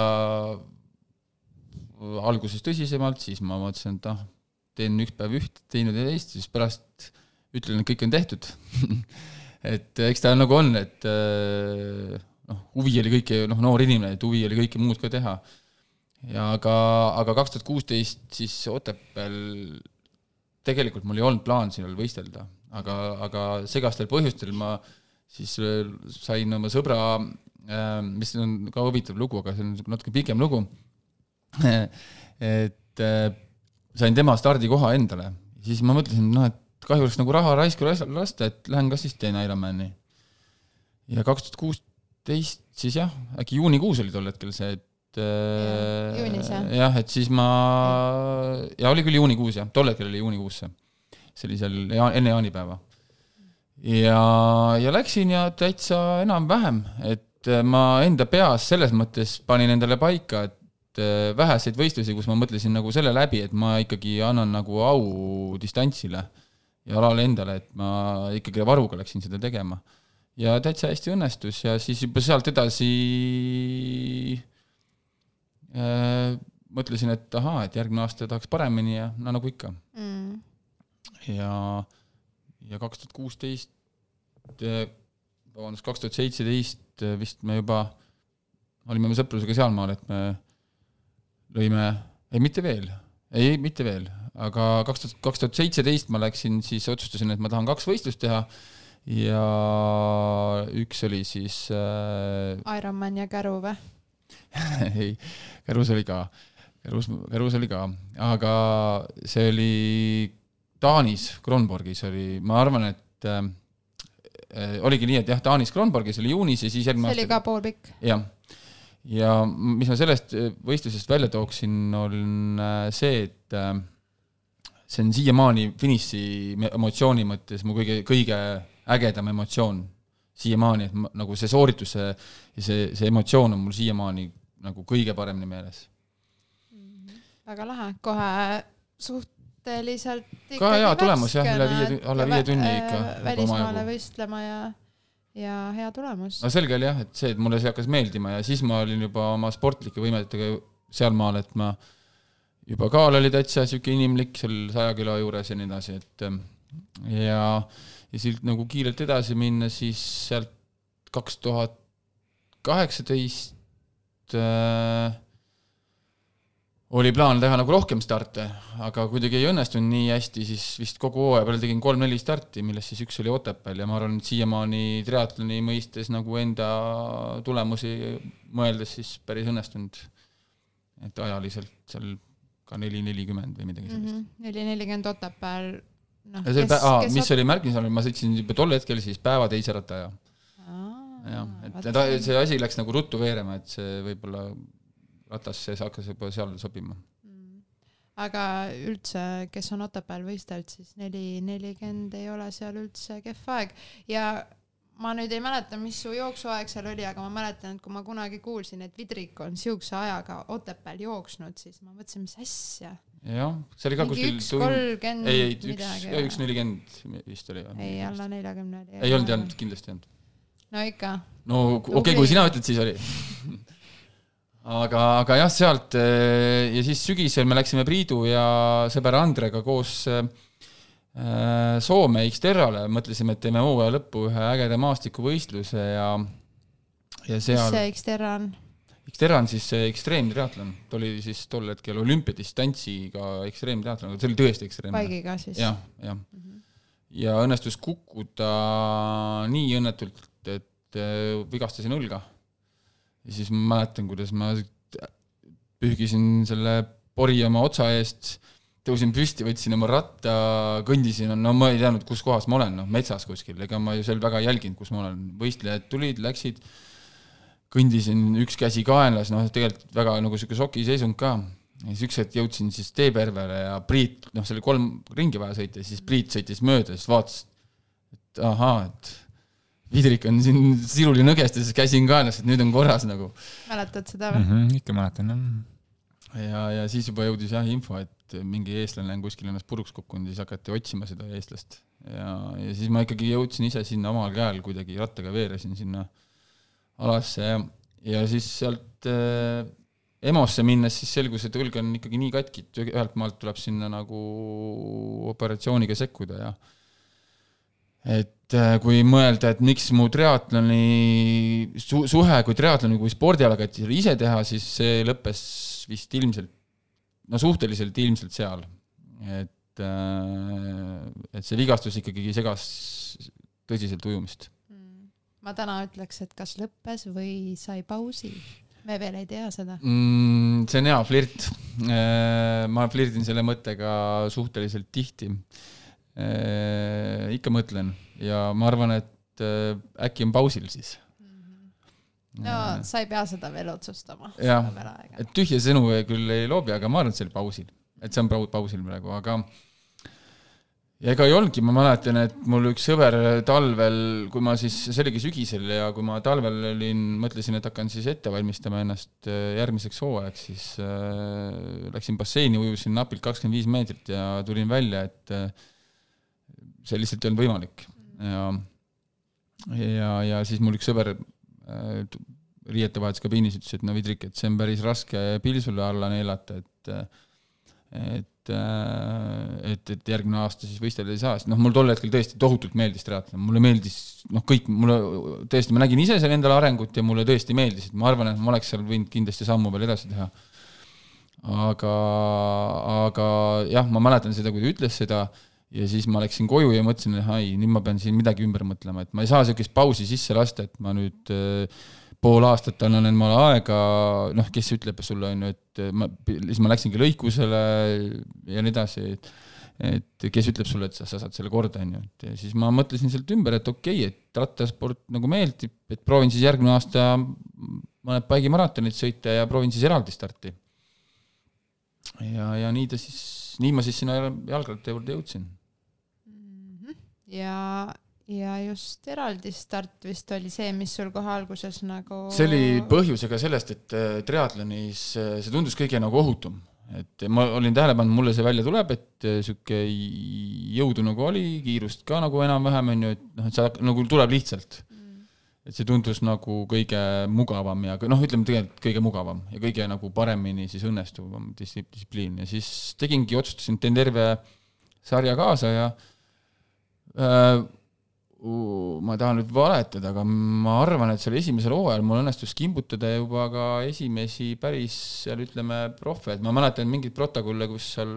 alguses tõsisemalt, siis ma mõtlesin, et teen üks päev üht, teine teist, siis pärast ütlen, et kõik on tehtud. et eks ta nagu on, et huvi oli kõike, noor inimene, et huvi oli kõike muud ka teha. Ja aga 2016 siis Otepääl tegelikult mul ei olnud plaan sinna võistelda, aga segastel põhjustel ma siis sain oma sõbra, mis on ka huvitav lugu, aga see on natuke pikem lugu, et sain tema stardikoha endale. Siis ma mõtlesin, et kahju oleks nagu raha raisku lasta, et lähen ka siis teen Ironmani. Ja 2016 siis jah, äkki juunikuus oli tol hetkel see, et
juunis,
jah, et siis ja oli küll juunikuus, jah, tol hetkel oli juunikuus see. See oli seal enne jaanipäeva. Ja läksin ja täitsa enam-vähem, et ma enda peas selles mõttes panin endale paika, et väheseid võistlusi, kus ma mõtlesin nagu selle läbi, et ma ikkagi annan nagu au distantsile ja alale endale, et ma ikkagi varuga läksin seda tegema. Ja täitsa hästi õnnestus ja siis juba sealt edasi mõtlesin, et et järgmine aasta tahaks paremini ja nagu ikka. Ja 2016, 2017 vist me juba olime me sõprusega sealmaal, et me lõime, mitte veel, aga 2017 ma läksin, siis otsustasin, et ma tahan 2 võistlust teha ja üks oli siis
Ironman ja Käru või?
ei, Kärus oli ka, aga see oli Taanis, Kronborgis oli, ma arvan, et oligi nii, et jah, Taanis Kronborgis oli juunis ja siis järgmine
aasta. See oli ka poolpikk.
Jah. Ja mis ma sellest võistlusest välja tooksin, on see, et see on siiamaani finiši emotsiooni mõttes mu kõige ägedam emotsioon siiamaani, et nagu see sooritus ja see emotsioon on mul siiamaani nagu kõige paremini meeles.
Väga lahe, kohe suhteliselt
ka hea tulemus, jah, alla 5 tunni ikka.
Välismaale võistlema ja hea tulemus.
No selge oli jah, et see, et mulle see hakkas meeldima ja siis ma olin juba oma sportlike võimetega sealmaal, et ma juba Kaal oli täitsa siuke inimlik seal 100 kilo juures ja nii edasi, et ja siit nagu kiirelt edasi minna, siis sealt 2018 oli plaan teha nagu rohkem starte, aga kuidagi ei õnnestunud nii hästi, siis vist kogu hooaja peale tegin 3-4 starti, millest siis üks oli Otepääl ja ma arvan, et siiamaani triatloni mõistes nagu enda tulemusi mõeldes siis päris õnnestunud, et ajaliselt seal ka 4:40 või midagi sellist.
4:40 Otepääl.
Mis oli märkimisväärne, ma sõitsin juba tol hetkel siis päeva teise rattaja. Et see asi läks nagu ruttu veerema, et see võib-olla ratas sees hakkas juba seal sobima.
Aga üldse, kes on Otepääl võistelt, siis 4:40 ei ole seal üldse kehv aeg. Ja ma nüüd ei mäleta, mis su jooksuaeg seal oli, aga ma mäletan, et kui ma kunagi kuulsin, et Vidrik on siukse ajaga Otepääl jooksnud, siis ma mõtlesin, mis asja.
Jah, see oli ka kuskil
1:30
midagi. 1:40 vist oli.
Ei, alla 40 oli.
Ei olnud, kindlasti olnud.
No ikka.
No okei, kui sina ütled, siis oli. Aga jah, sealt ja siis sügisel me läksime Priidu ja sõber Andrega koos Soome Xterrale, mõtlesime, et teeme hooaja lõppu ühe ägeda maastikuvõistluse ja seal...
Mis see Xterra on?
Xterra on siis ekstreemtriatlon. Ta oli siis tol hetkel olümpiadistantsiga ekstreemtriatlon, see oli tõesti ekstreemne.
Paigiga siis?
Jah. Ja õnnestus kukkuda nii õnnetult, et vigastasin õlga. Ja siis ma mäletan, kuidas ma pühgisin selle pori oma otsa eest, tõusin püsti, võtsin oma ratta, kõndisin, no ma ei teadnud, kus kohas ma olen, metsas kuskil, ega ma ju seal väga jälginud, kus ma olen. Võistlejad tulid, läksid, kõndisin üks käsi kaenlas, tegelikult väga nagu selline šokiseisund ka. Ja siis üks hetk jõudsin siis teepervele ja Priit, see oli 3 ringi vaja sõita, siis Priit sõitis mööda, siis vaatas, et ahaa, et Vidrik on siin siluli nõgest ja siis käsin kaenlas, et nüüd on korras nagu.
Mäletad seda või?
Ikka mäletan.
Ja siis juba jõudis info, et mingi eestlane on kuskil ennast puruks kukkunud, siis hakati otsima seda eestlast. Ja siis ma ikkagi jõudsin ise sinna omal käel kuidagi rattaga veeresin sinna alasse ja siis sealt EMO-sse minnes siis selgus, et õlg on ikkagi nii katki, et ühelt maalt tuleb sinna nagu operatsiooniga sekkuda ja et kui mõelda, et miks mu triatloni suhe kui triatloni kui spordialaga, et ise teha, siis see lõppes vist ilmselt, suhteliselt ilmselt seal. Et see vigastus ikkagi segas tõsiselt ujumist.
Ma täna ütleks, et kas lõppes või sai pausi? Me veel ei tea seda.
See on hea flirt. Ma flirtin selle mõttega suhteliselt tihti. Ikka mõtlen ja ma arvan, et äkki on pausil siis.
No sa ei pea seda veel otsustama.
Jah, et tühja sõnu küll ei loobi, aga ma arvan, et see oli pausil. Et see on pausil praegu, aga ja ega ei olnudki, ma mäletan, et mul üks sõber talvel, kui ma siis, see oligi sügisel ja kui ma talvel mõtlesin, et hakkan siis ette valmistama ennast järgmiseks hooajaks, siis läksin basseini, ujusin napilt 25 meetrit ja tulin välja, et see lihtsalt ei olnud võimalik. Ja siis mul üks sõber riietevahetuskabiinis ütles, et Vidrik, et see on päris raske pilsule alla neelata, et järgmine aasta siis võistelda ei saa. Mul tol hetkel tõesti tohutult meeldis triatlon. Mulle meeldis, kõik, tõesti, ma nägin ise seal endale arengut ja mulle tõesti meeldis. Ma arvan, et ma oleks seal võinud kindlasti sammu veel edasi teha. Aga jah, ma mäletan seda, kui ta ütles seda ja siis ma läksin koju ja mõtlesin, et nüüd ma pean siin midagi ümber mõtlema, et ma ei saa sellist pausi sisse lasta, et ma nüüd pool aastat annan endale aega, kes ütleb sulle, et siis ma läksingi lõikusele ja nii edasi, et kes ütleb sulle, et sa saad selle korda, ja siis ma mõtlesin sealt ümber, et okei, et rattasport nagu meeldib, et proovin siis järgmine aasta mõned paigimaratonid sõita ja proovin siis eraldi starti. Ja nii ma siis sinna jalgratta juurde jõudsin.
Ja just eraldi start vist oli see, mis sul kohe alguses nagu...
See oli põhjusega sellest, et triatlonis see tundus kõige nagu ohutum. Et ma olin tähele pannud, mulle see välja tuleb, et siuke jõudu nagu oli, kiirust ka nagu enam-vähem, et see nagu tuleb lihtsalt. Et see tundus nagu kõige mugavam ja ütleme tegelikult kõige mugavam ja kõige nagu paremini siis õnnestuvam distsipliin. Ja siis otsustasin, teen terve sarja kaasa ja ma tahan nüüd valetada, aga ma arvan, et seal esimesel hooajal mul õnnestus kimbutada juba ka esimesi päris, seal ütleme, profe. Ma mäletan mingid protokolle, kus seal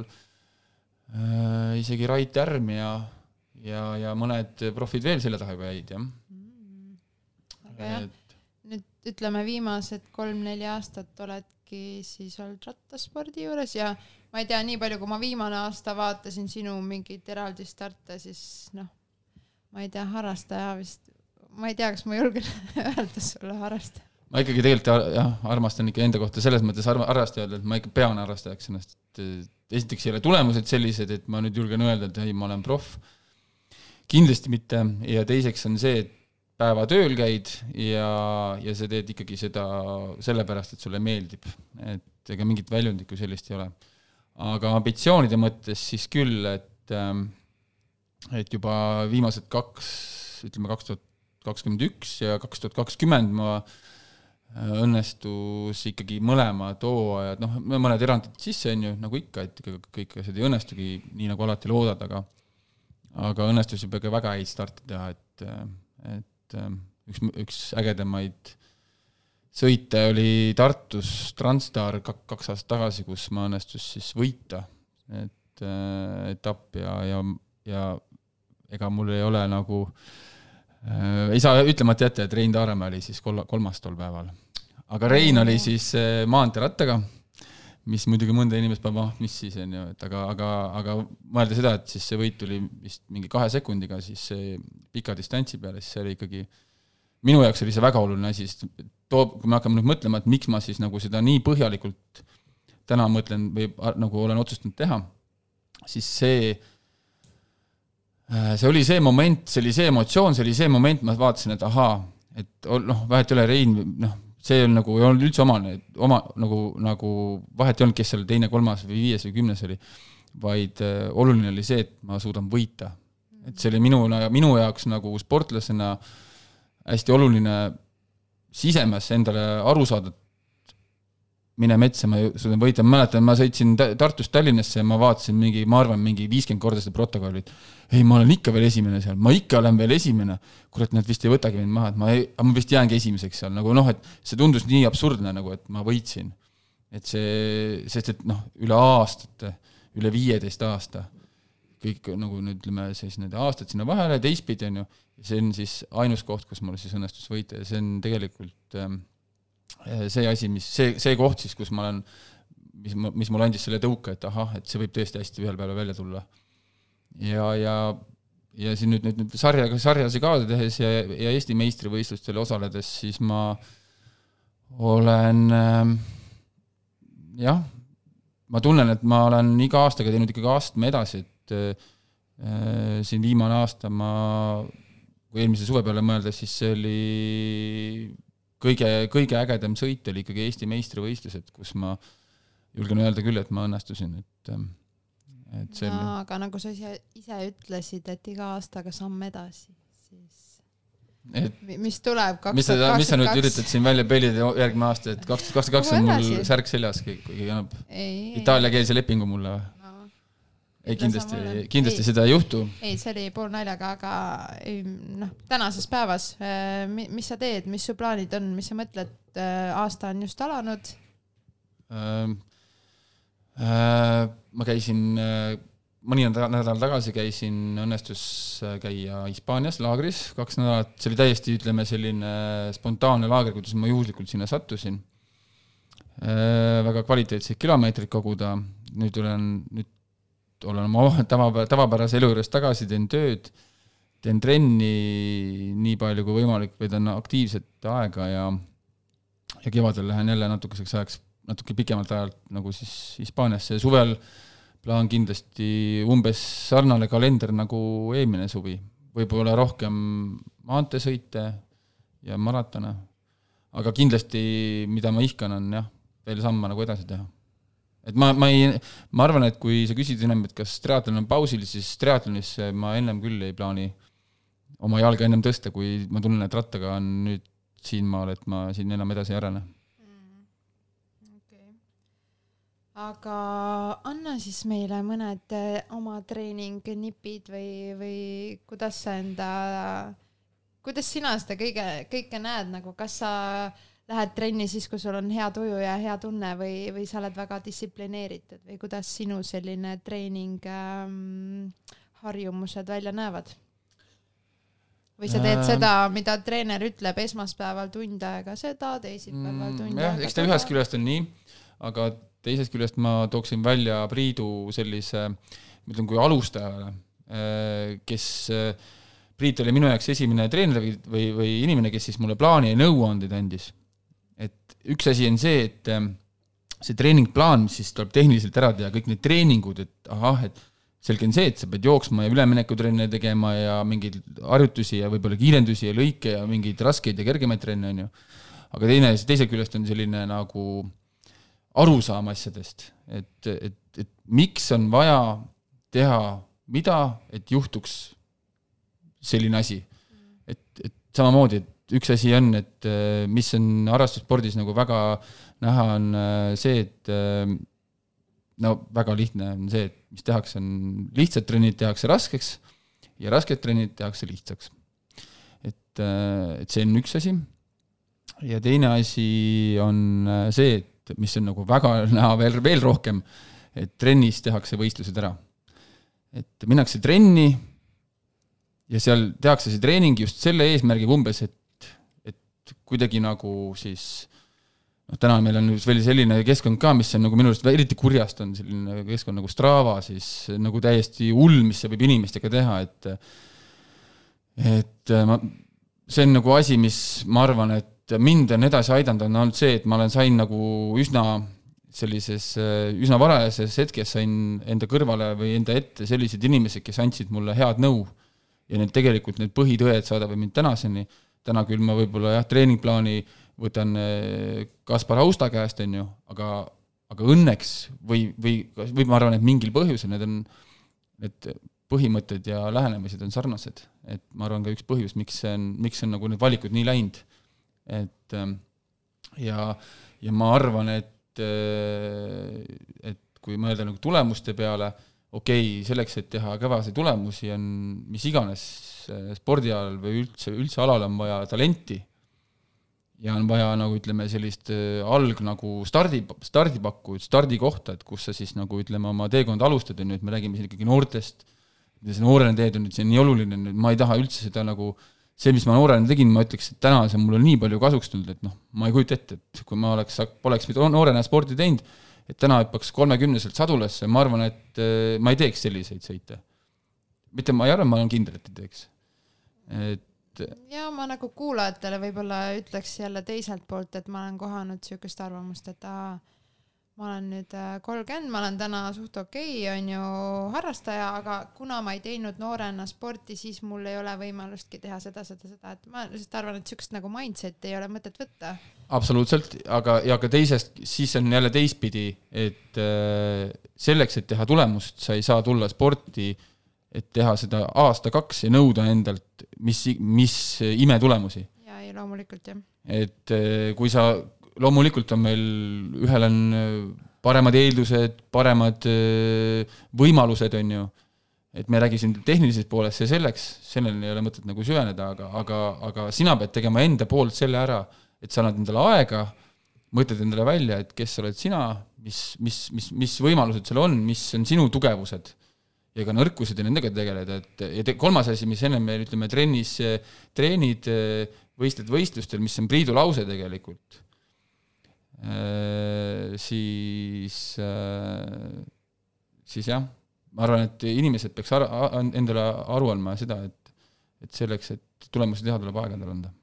isegi Rait Järm ja mõned profid veel selle taha juba jäid, jah.
Aga nüüd ütleme viimased 3-4 aastat oledki siis olnud rattaspordi juures ja ma ei tea, nii palju, kui ma viimane aasta vaatasin sinu mingit eraldi starte, siis ma ei tea, harrastaja vist, ma ei tea, kas ma julgen öelda sulle harrastaja.
Ma ikkagi tegelikult armastan ikka enda kohta selles mõttes harrastaja öelda, et ma ikka pean harrastajaks ennast. Esiteks ei ole tulemused sellised, et ma nüüd julgen öelda, et ma olen proff. Kindlasti mitte. Ja teiseks on see, et päeva tööl käid ja sa teed ikkagi seda sellepärast, et sulle meeldib. Et ega mingit väljundikku sellist ei ole. Aga ambitsioonide mõttes siis küll, et juba viimased 2021 ja 2020 ma õnnestus ikkagi mõlemad hooajad, mõned erandid sisse on ju, nagu ikka, et kõik asjad ei õnnestugi nii nagu alati loodad, aga õnnestus juba ka väga häid starti teha, et üks ägedamaid sõite oli Tartus Transstar 2 aastat tagasi, kus ma õnnestus siis võita etapp ja ega mul ei ole nagu ei saa ütlemata jätta, et Rein Taaremäe oli siis 3. tol päeval. Aga Rein oli siis maanteerattaga, mis muidugi mõnda inimest peab, mis siis on ju, et aga mõelda seda, et siis see võit tuli vist mingi 2 sekundiga, siis see pika distantsi peale, siis see oli ikkagi, minu jaoks oli see väga oluline asi, sest kui me hakkame nüüd mõtlema, et miks ma siis nagu seda nii põhjalikult täna mõtlen või nagu olen otsustanud teha, siis see oli see moment, see oli see emotsioon, see oli see moment, ma vaatasin, et ahaa, et vahet ei ole Rein, see on nagu, ei olnud üldse oma nagu vahet ei olnud, kes seal teine, 3. või 5. või 10. oli, vaid oluline oli see, et ma suudan võita. Et see oli minu jaoks nagu sportlasena hästi oluline sisemas endale aru saada, mine metsa, ma suudan võita. Ma mäletan, ma sõitsin Tartust Tallinnasse ja ma vaatasin ma arvan, 50 korda seda protokollit. Ei, ma olen ikka veel esimene seal, ma ikka olen veel esimene. Kurat, nad vist ei võtagi mind maha, et ma vist jäängi esimeseks seal. Nagu et see tundus nii absurdne, nagu, et ma võitsin. Et sest et üle aastate, üle 15 aasta, kõik nagu nüüd ütleme siis need aastad sinna vahele, teispidi on ju, see on siis ainus koht, kus mul siis õnnestus võita ja see on tegelikult see asi, see koht siis, kus ma olen, mis mul andis selle tõuke, et ahah, et see võib tõesti hästi ühel päeval välja tulla. Ja siin nüüd sarjasi kaasa tehes ja Eesti meistrivõistlustel osaledes, siis ma olen ma tunnen, et ma olen iga aastaga teinud ikkagi aastme edasi, et siin viimane aasta kui eelmise suve peale mõelda, siis see oli kõige ägedam sõit oli ikkagi Eesti meistrivõistlused, kus ma julgen öelda küll, et ma õnnestusin, et see
aga nagu sa ise ütlesid, et iga aastaga samm edasi, siis mis tuleb 2022?
Mis sa nüüd üritad siin välja pelida järgmine aasta, et 2022 on mul särk seljas, kui annab itaaliakeelse lepingu mulle või? Ei, kindlasti seda ei juhtu.
Ei, see oli pool naljaga, aga tänases päevas, mis sa teed, mis su plaanid on, mis sa mõtled, aasta on just alanud? Ma käisin, mõni nädal tagasi õnnestus käia Hispaanias laagris 2 nädalat, see oli täiesti, ütleme, selline spontaanne laager, kuidas ma juhuslikult sinna sattusin. Väga kvaliteetseid kilomeetrid koguda, nüüd olen oma tavapärase elu juures tagasi, teen tööd, teen trenni nii palju kui võimalik, veedan aktiivset aega ja kevadel lähen jälle natuke pikemalt ajalt nagu siis Hispaaniasse. Suvel plaan kindlasti umbes sarnane kalender nagu eelmine suvi. Võib-olla rohkem maanteesõite ja maratone. Aga kindlasti, mida ma ihkan, on veel samma nagu edasi teha. Et ma arvan, et kui sa küsid ennem, et kas triatlon on pausil, siis triatlonis ma ennem küll ei plaani oma jalga ennem tõsta, kui ma tunnen, et rattaga on nüüd siin maal, et ma siin enam edasi ei arene. Okay. Aga anna siis meile mõned oma treeningnipid või kuidas sina seda kõike näed, nagu kas sa lähed trenni siis, kui sul on hea tuju ja hea tunne või sa oled väga distsiplineeritud või kuidas sinu selline treening harjumused välja näevad? Või sa teed seda, mida treener ütleb esmaspäeval tund aega seda, teisipäeval tund aega
eks ta ühest küljest on nii, aga teisest küljest ma tooksin välja Priidu sellise, mõtlen kui alustajale, kes Priit oli minu jaoks esimene treener või inimene, kes siis mulle plaani ja nõuandeid andis. Et üks asi on see, et see treeningplaan, mis siis tuleb tehniliselt ära teha, kõik need treeningud, et et selge on see, et sa pead jooksma ja üleminekutrenne tegema ja mingeid harjutusi ja võib-olla kiirendusi ja lõike ja mingeid raskeid ja kergemaid trenne on ju. Aga teise küljest on selline nagu arusaam asjadest, et miks on vaja teha mida, et juhtuks selline asi. Et samamoodi, et üks asi on, et mis on harrastusspordis nagu väga näha on see, et väga lihtne on see, et mis tehakse, on lihtsad trennid tehakse raskeks ja rasked trennid tehakse lihtsaks. Et see on üks asi. ja teine asi on see, et mis on nagu väga näha veel rohkem, et trennis tehakse võistlused ära. Et minnakse trenni ja seal tehakse see treening just selle eesmärgiga umbes, et kuidagi nagu siis täna meil on veel selline keskkond ka, mis on nagu minu arust eriti kurjast on selline keskkond nagu Strava, siis nagu täiesti hull, mis see võib inimestega teha, et see on nagu asi, mis ma arvan, et mind on edasi aidanud, on olnud see, et ma sain nagu üsna varajases hetkes sain enda kõrvale või enda ette sellised inimesed, kes andsid mulle head nõu ja tegelikult need põhitõed saadavad mind tänaseni. Täna küll ma võib-olla treeningplaani võtan Kaspar Austa käest, on ju, aga õnneks või ma arvan, et mingil põhjusel need põhimõtted ja lähenemised on sarnased. Et ma arvan ka üks põhjus, miks on nagu need valikud nii läinud. Ja ma arvan, et kui mõelda nagu tulemuste peale, okei, selleks, et teha kõvasid tulemusi on mis iganes spordialal või üldse alal on vaja talenti ja on vaja nagu ütleme sellist nagu stardipakku, stardikohta, et kus sa siis nagu ütleme oma teekond alustad, nüüd me räägime siin ikkagi noortest, see noorene teed on nüüd see nii oluline, nüüd ma ei taha üldse seda nagu see, mis ma noorena tegin, ma ütleks, et täna see mul on nii palju kasuks tulnud, et ma ei kujuta ette, et kui ma poleks noorena sporti teinud, et täna hüppaks 30-selt sadulasse, ma arvan, et ma ei teeks selliseid sõite. Mitte ma ei arva, ma olen kindel, et ei teeks.
Ja ma nagu kuulajatele võib-olla ütleks jälle teiselt poolt, et ma olen kohanud süükest arvamust, et ma olen nüüd 30, ma olen täna suht okei, on ju harrastaja, aga kuna ma ei teinud noorena sporti, siis mul ei ole võimalustki teha seda, et ma lihtsalt arvan, et süükest nagu mindset ei ole mõtet võtta. Absoluutselt, aga teisest, siis on jälle teistpidi, et selleks, et teha tulemust, sa ei saa tulla sporti, et teha seda aasta-2 ja nõuda endalt, mis imetulemusi. Ja ei, loomulikult, jah. Et kui sa loomulikult on meil ühel on paremad eeldused, paremad võimalused, on ju, et me räägime siin tehnilisest poolest, see selleks, sellel ei ole mõtet nagu süveneda, aga sina pead tegema enda poolt selle ära, et sa annad endale aega, mõtled endale välja, et kes oled sina, mis võimalused seal on, mis on sinu tugevused ja ka nõrkused ja nendega tegeleda. Ja kolmas asi, mis enne meil ütleme trennis treenid, võistled võistlustel, mis on Priidu lause tegelikult, siis jah, ma arvan, et inimesed peaks endale aru andma seda, et selleks, et tulemusi teha, tuleb aega endale anda.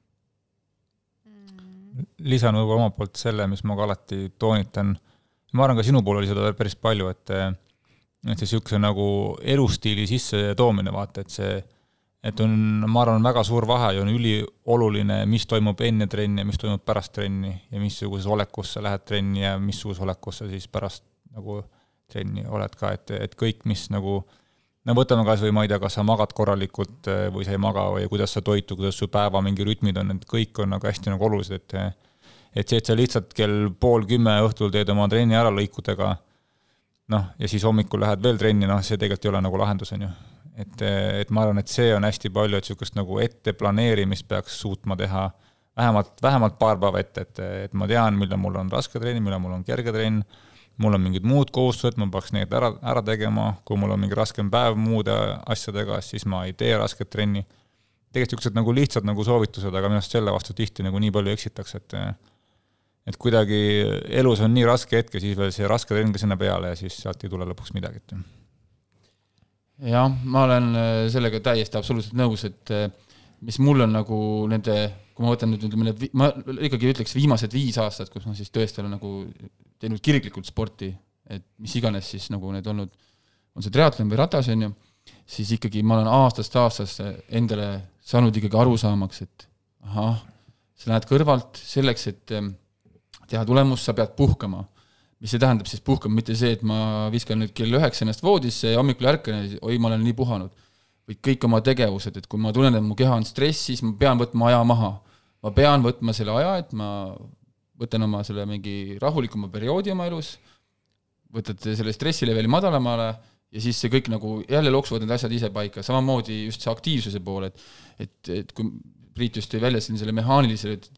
Lisan juba oma poolt selle, mis ma ka alati toonitan. Ma arvan, ka sinu pool oli seda päris palju, et see sihukese nagu elustiili sisse toomine, vaata, et on, ma arvan, väga suur vahe ja on ülioluline, mis toimub enne trenni ja mis toimub pärast trenni ja missuguses olekus sa lähed trenni ja missuguses olekus sa siis pärast nagu trenni oled ka, et kõik, mis nagu võtame kas või ma ei tea, kas sa magad korralikult või sa ei maga või kuidas sa toitu, kuidas su päeva mingi rütmid on, et kõik on nagu hästi nagu olulised, et see, et sa lihtsalt kell 9:30 õhtul teed oma trenni ära lõikudega, ja siis hommikul lähed veel trenni, see tegelikult ei ole nagu lahendus, on ju. Et ma arvan, et see on hästi palju, et sihukest nagu ette planeerimist peaks suutma teha vähemalt paar päeva ette, et ma tean, millal mul on raske trenn, millal mul on kerge trenn, mul on mingid muud kohustused, ma peaks need ära tegema, kui mul on mingi raskem päev muude asjadega, siis ma ei tee rasket trenni. Tegelikult sihukesed nagu lihtsad nagu soovitused, aga minust selle vastu tihti nagu nii palju eksitaks, et kuidagi elus on nii raske hetke, siis veel see raske trenn ka sinna peale ja siis sealt ei tule lõpuks midagi.
Jah, ma olen sellega täiesti absoluutselt nõus, et mis mul on nagu nende, kui ma võtan nüüd, ma ikkagi ütleks viimased 5 aastat, kus ma siis tõesti olen nagu teinud kiriklikult sporti, et mis iganes siis nagu need olnud, on see triatlon või ratas, on ju, siis ikkagi ma olen aastast endale saanud ikkagi aru saamaks, et sa lähed kõrvalt selleks, et teha tulemus, sa pead puhkama. Mis see tähendab siis puhkama, mitte see, et ma viskan nüüd kell 9 ennast voodisse ja hommikul ärkan ja ma olen nii puhanud. Või kõik oma tegevused, et kui ma tunnen, et mu keha on stressis, ma pean võtma aja maha. Ma pean võtma selle aja, et ma võtan oma selle mingi rahulikuma perioodi oma elus, võtad selle stressileveli madalamale ja siis see kõik nagu jälle loksuvad need asjad ise paika. Samamoodi just see aktiivsuse pool, et kui Priit just tõi välja selle mehaanilise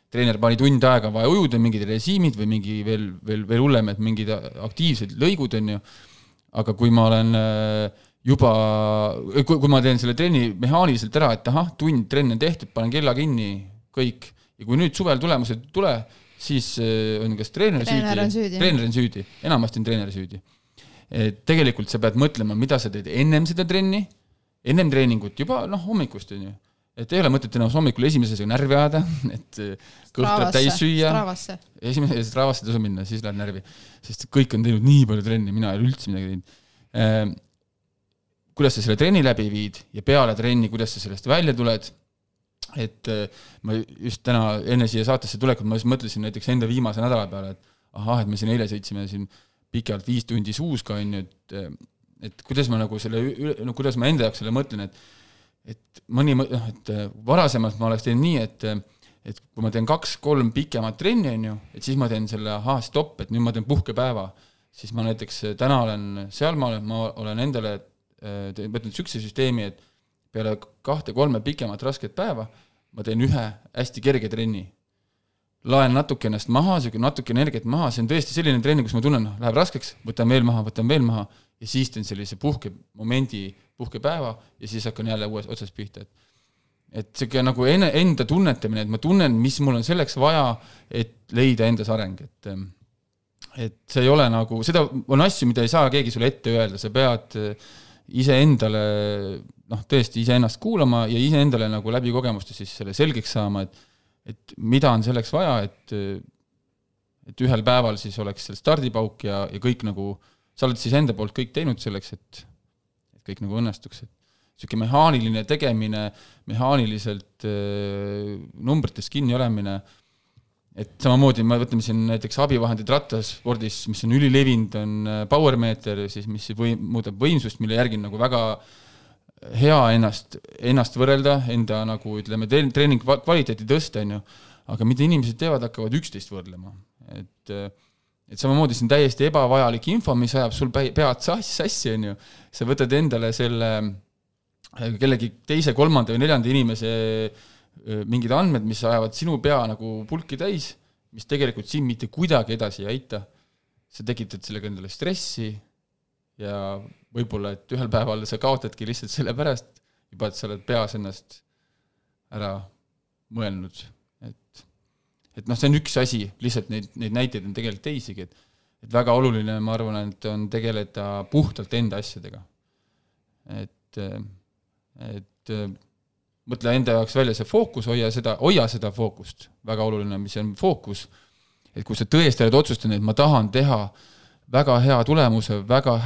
treener pani tund aega vaja ujuda, mingid režiimid või mingi veel hullem, et mingid aktiivsed lõigud on ju, aga kui ma olen juba, kui ma teen selle trenni mehaaniliselt ära, et tund trenn on tehtud, panen kella kinni, kõik, ja kui nüüd suvel tulemused ei tule, siis on kas treener on süüdi, enamasti on treener süüdi. Et tegelikult sa pead mõtlema, mida sa teed ennem seda trenni, ennem treeningut juba hommikust on ju. Et ei ole mõtet enam hommikul esimesega närvi ajada, et kõht tuleb täis süüa. Stravasse tasu minna, siis läheb närvi. Sest kõik on teinud nii palju trenni, mina ei ole üldse midagi teinud. Kuidas sa selle trenni läbi viid ja peale trenni, kuidas sa sellest välja tuled. Et ma just täna enne siia saatesse tulekut, ma just mõtlesin näiteks enda viimase nädala peale, et me siin eile sõitsime siin pikalt 5 tundi Suuska on ju, et kuidas ma nagu kuidas ma enda jaoks selle mõtlen, et et varasemalt ma oleks teinud nii, et kui ma teen 2-3 pikemat trenni on ju, et siis ma teen selle stopp, et nüüd ma teen puhkepäeva, siis ma näiteks täna ma olen endale võtnud sükse süsteemi, et peale 2-3 pikemat rasket päeva ma teen ühe hästi kerge trenni. Laen natuke ennast maha, natuke energiat maha, see on tõesti selline trenni, kus ma tunnen, läheb raskeks, võtan veel maha ja siis teen sellise puhkepäeva ja siis hakkan jälle uues otsast pihta. Et see nagu enda tunnetamine, et ma tunnen, mis mul on selleks vaja, et leida endas areng. Et see ei ole nagu, seda on asju, mida ei saa keegi sulle ette öelda, sa pead ise endale, tõesti ise ennast kuulama ja ise endale nagu läbi kogemuste siis selle selgeks saama, et mida on selleks vaja, et ühel päeval siis oleks selle stardipauk ja kõik nagu, sa oled siis enda poolt kõik teinud selleks, et kõik nagu õnnestuks. Selline mehaaniline tegemine, mehaaniliselt numbrites kinni olemine, et samamoodi me võtame siin näiteks abivahendid rattaspordis, mis on ülilevinud, on powermeeter, siis mis muudab võimsust, mille järgi on nagu väga hea ennast võrrelda, enda nagu ütleme treening kvaliteeti tõsta, aga mida inimesed teevad, hakkavad üksteist võrdlema. Et samamoodi see on täiesti ebavajalik info, mis ajab sul pead sassi, on ju. Sa võtad endale selle kellegi teise, 3. või 4. inimese mingid andmed, mis ajavad sinu pea nagu pulki täis, mis tegelikult siin mitte kuidagi edasi ei aita. Sa tekitad sellega endale stressi ja võib-olla, et ühel päeval sa kaotadki lihtsalt selle pärast, juba et sa oled peas ennast ära mõelnud. Et see on üks asi, lihtsalt neid näiteid on tegelikult teisigi, et väga oluline, ma arvan, et on tegeleda puhtalt enda asjadega. Et mõtle enda jaoks välja see fookus, hoia seda fookust, väga oluline, mis on fookus, et kui sa tõesti oled otsustanud, et ma tahan teha väga hea tulemuse,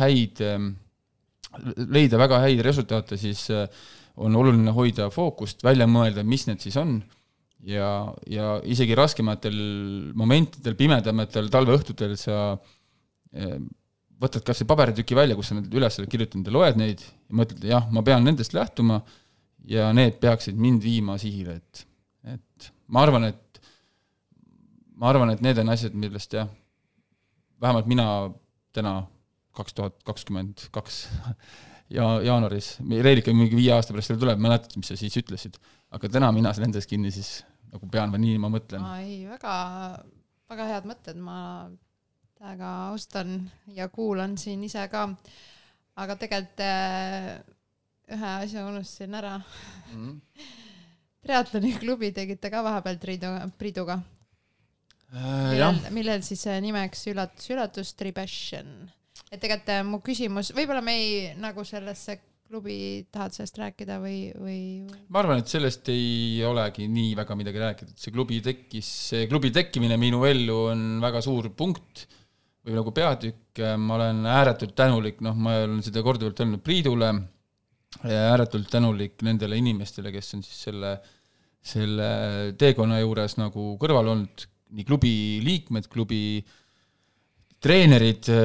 leida väga häid resultaate, siis on oluline hoida fookust, välja mõelda, mis need siis on ja isegi raskematel momentidel, pimedamatel talveõhtutel sa võtad kas see paberitüki välja, kus sa need üles kirjutanud ja loed neid ja mõtled, jah, ma pean nendest lähtuma ja need peaksid mind viima sihile, et ma arvan, et need on asjad, millest jah, vähemalt mina täna 2022 jaanuaris, Reelika mingi 5 aasta pärast tuleb, mäletad, mis sa siis ütlesid, aga täna mina nendes kinni siis nagu pean või nii ma mõtlen.
Ei, väga, väga head mõtted, ma täiega austan ja kuulan siin ise ka, aga tegelikult ühe asja unustasin ära. Triatloni klubi tegite ka vahepeal Priiduga. Millel siis nimeks üllatus Tribassion. Et tegelikult mu küsimus, võib-olla me ei nagu sellesse klubi tahad sellest rääkida või?
Ma arvan, et sellest ei olegi nii väga midagi rääkida. See klubi tekkimine minu ellu on väga suur punkt või nagu peatükk. Ma olen ääretult tänulik, ma olen seda korduvalt öelnud Priidule ja ääretult tänulik nendele inimestele, kes on siis selle teekonna juures nagu kõrval olnud, nii klubi liikmed, klubi treenerid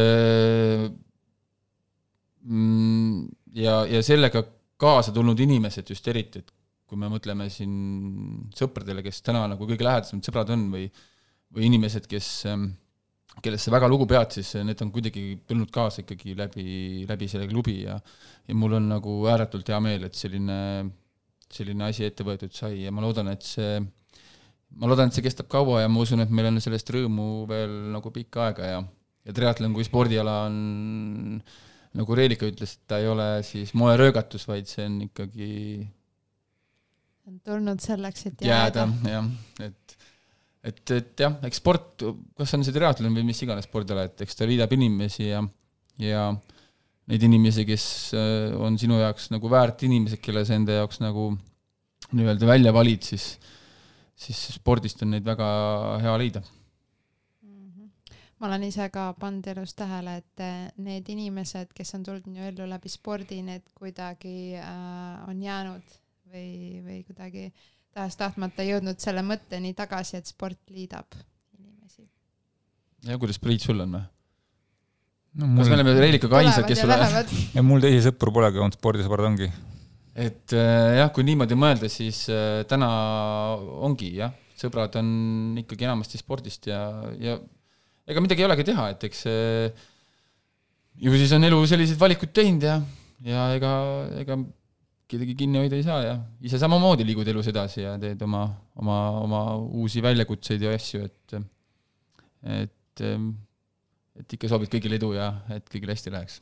ja sellega kaasa tulnud inimesed just eriti, et kui me mõtleme siin sõpradele, kes täna nagu kõige lähedasemad sõbrad on või inimesed, kellesse väga lugu pead, siis need on kuidagi tulnud kaasa ikkagi läbi selle klubi ja mul on nagu ääretult hea meel, et selline asi ette võetud sai ja ma loodan, et ma loodan, et see kestab kaua ja ma usun, et meil on sellest rõõmu veel nagu pikka aega ja triatlon kui spordiala on, nagu Reelika ütles, et ta ei ole siis moeröögatus, vaid see on ikkagi
on tulnud selleks, et jääda.
Jah, et jah, eks sport, kas on see triatlon või mis iganes spordiala, et eks ta liidab inimesi ja neid inimesi, kes on sinu jaoks nagu väärt inimesed, kelle sa enda jaoks nagu nii-öelda välja valid, siis spordist on neid väga hea leida.
Ma olen ise ka pannud elus tähele, et need inimesed, kes on tulnud minu ellu läbi spordi, need kuidagi on jäänud või kuidagi tahtmata jõudnud selle mõtteni tagasi, et sport liidab inimesi.
Ja kuidas Priit sul on? Kas me oleme Reelikaga ainsad, kes sulle...
Ja mul teisi sõpru polegi olnud spordisõbrad ongi.
Et jah, kui niimoodi mõelda, siis täna ongi, jah, sõbrad on ikkagi enamasti spordist ja ega midagi ei olegi teha, et eks ju siis on elu sellised valikud teinud ja ega kedagi kinni hoida ei saa ja ise samamoodi liigud elus edasi ja teed oma uusi väljakutseid ja asju, et ikka soovid kõigile edu ja et kõigile hästi läheks.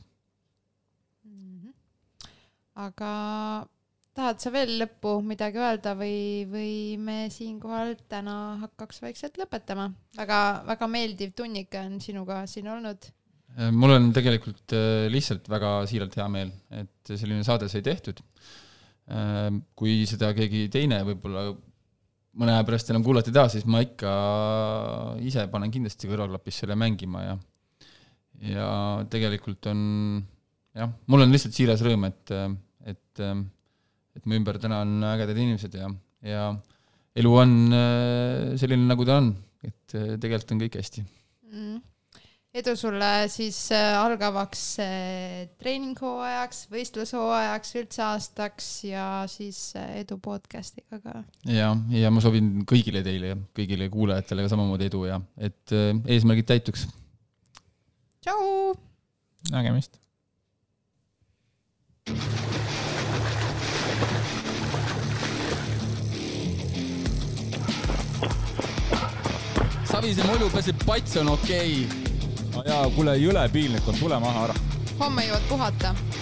Aga tahad sa veel lõppu midagi öelda või me siinkohal täna hakkaks vaikselt lõpetama? Väga meeldiv tunnike on sinuga siin olnud.
Mul on tegelikult lihtsalt väga siiralt hea meel, et selline saade sai tehtud. Kui seda keegi teine võib-olla mõne aja pärast enam kuulati taas, siis ma ikka ise panen kindlasti kõrvaklapis selle mängima ja tegelikult on, jah, mul on lihtsalt siiras rõõm, et mu ümber täna on ägedad inimesed ja elu on selline, nagu ta on, et tegelikult on kõik hästi.
Edu sulle siis algavaks treeninghooajaks, võistlushooajaks, üldse aastaks ja siis edu podcastiga ka. Ja
ma soovin kõigile teile ja kõigile kuulajatele ka samamoodi edu ja et eesmärgid täituks.
Tšau!
Nägemist!
Savise molju pääseb pats on okei.
Jaa, kuule, jõle piilnik on, tule maha ära.
Homme jõuad puhata.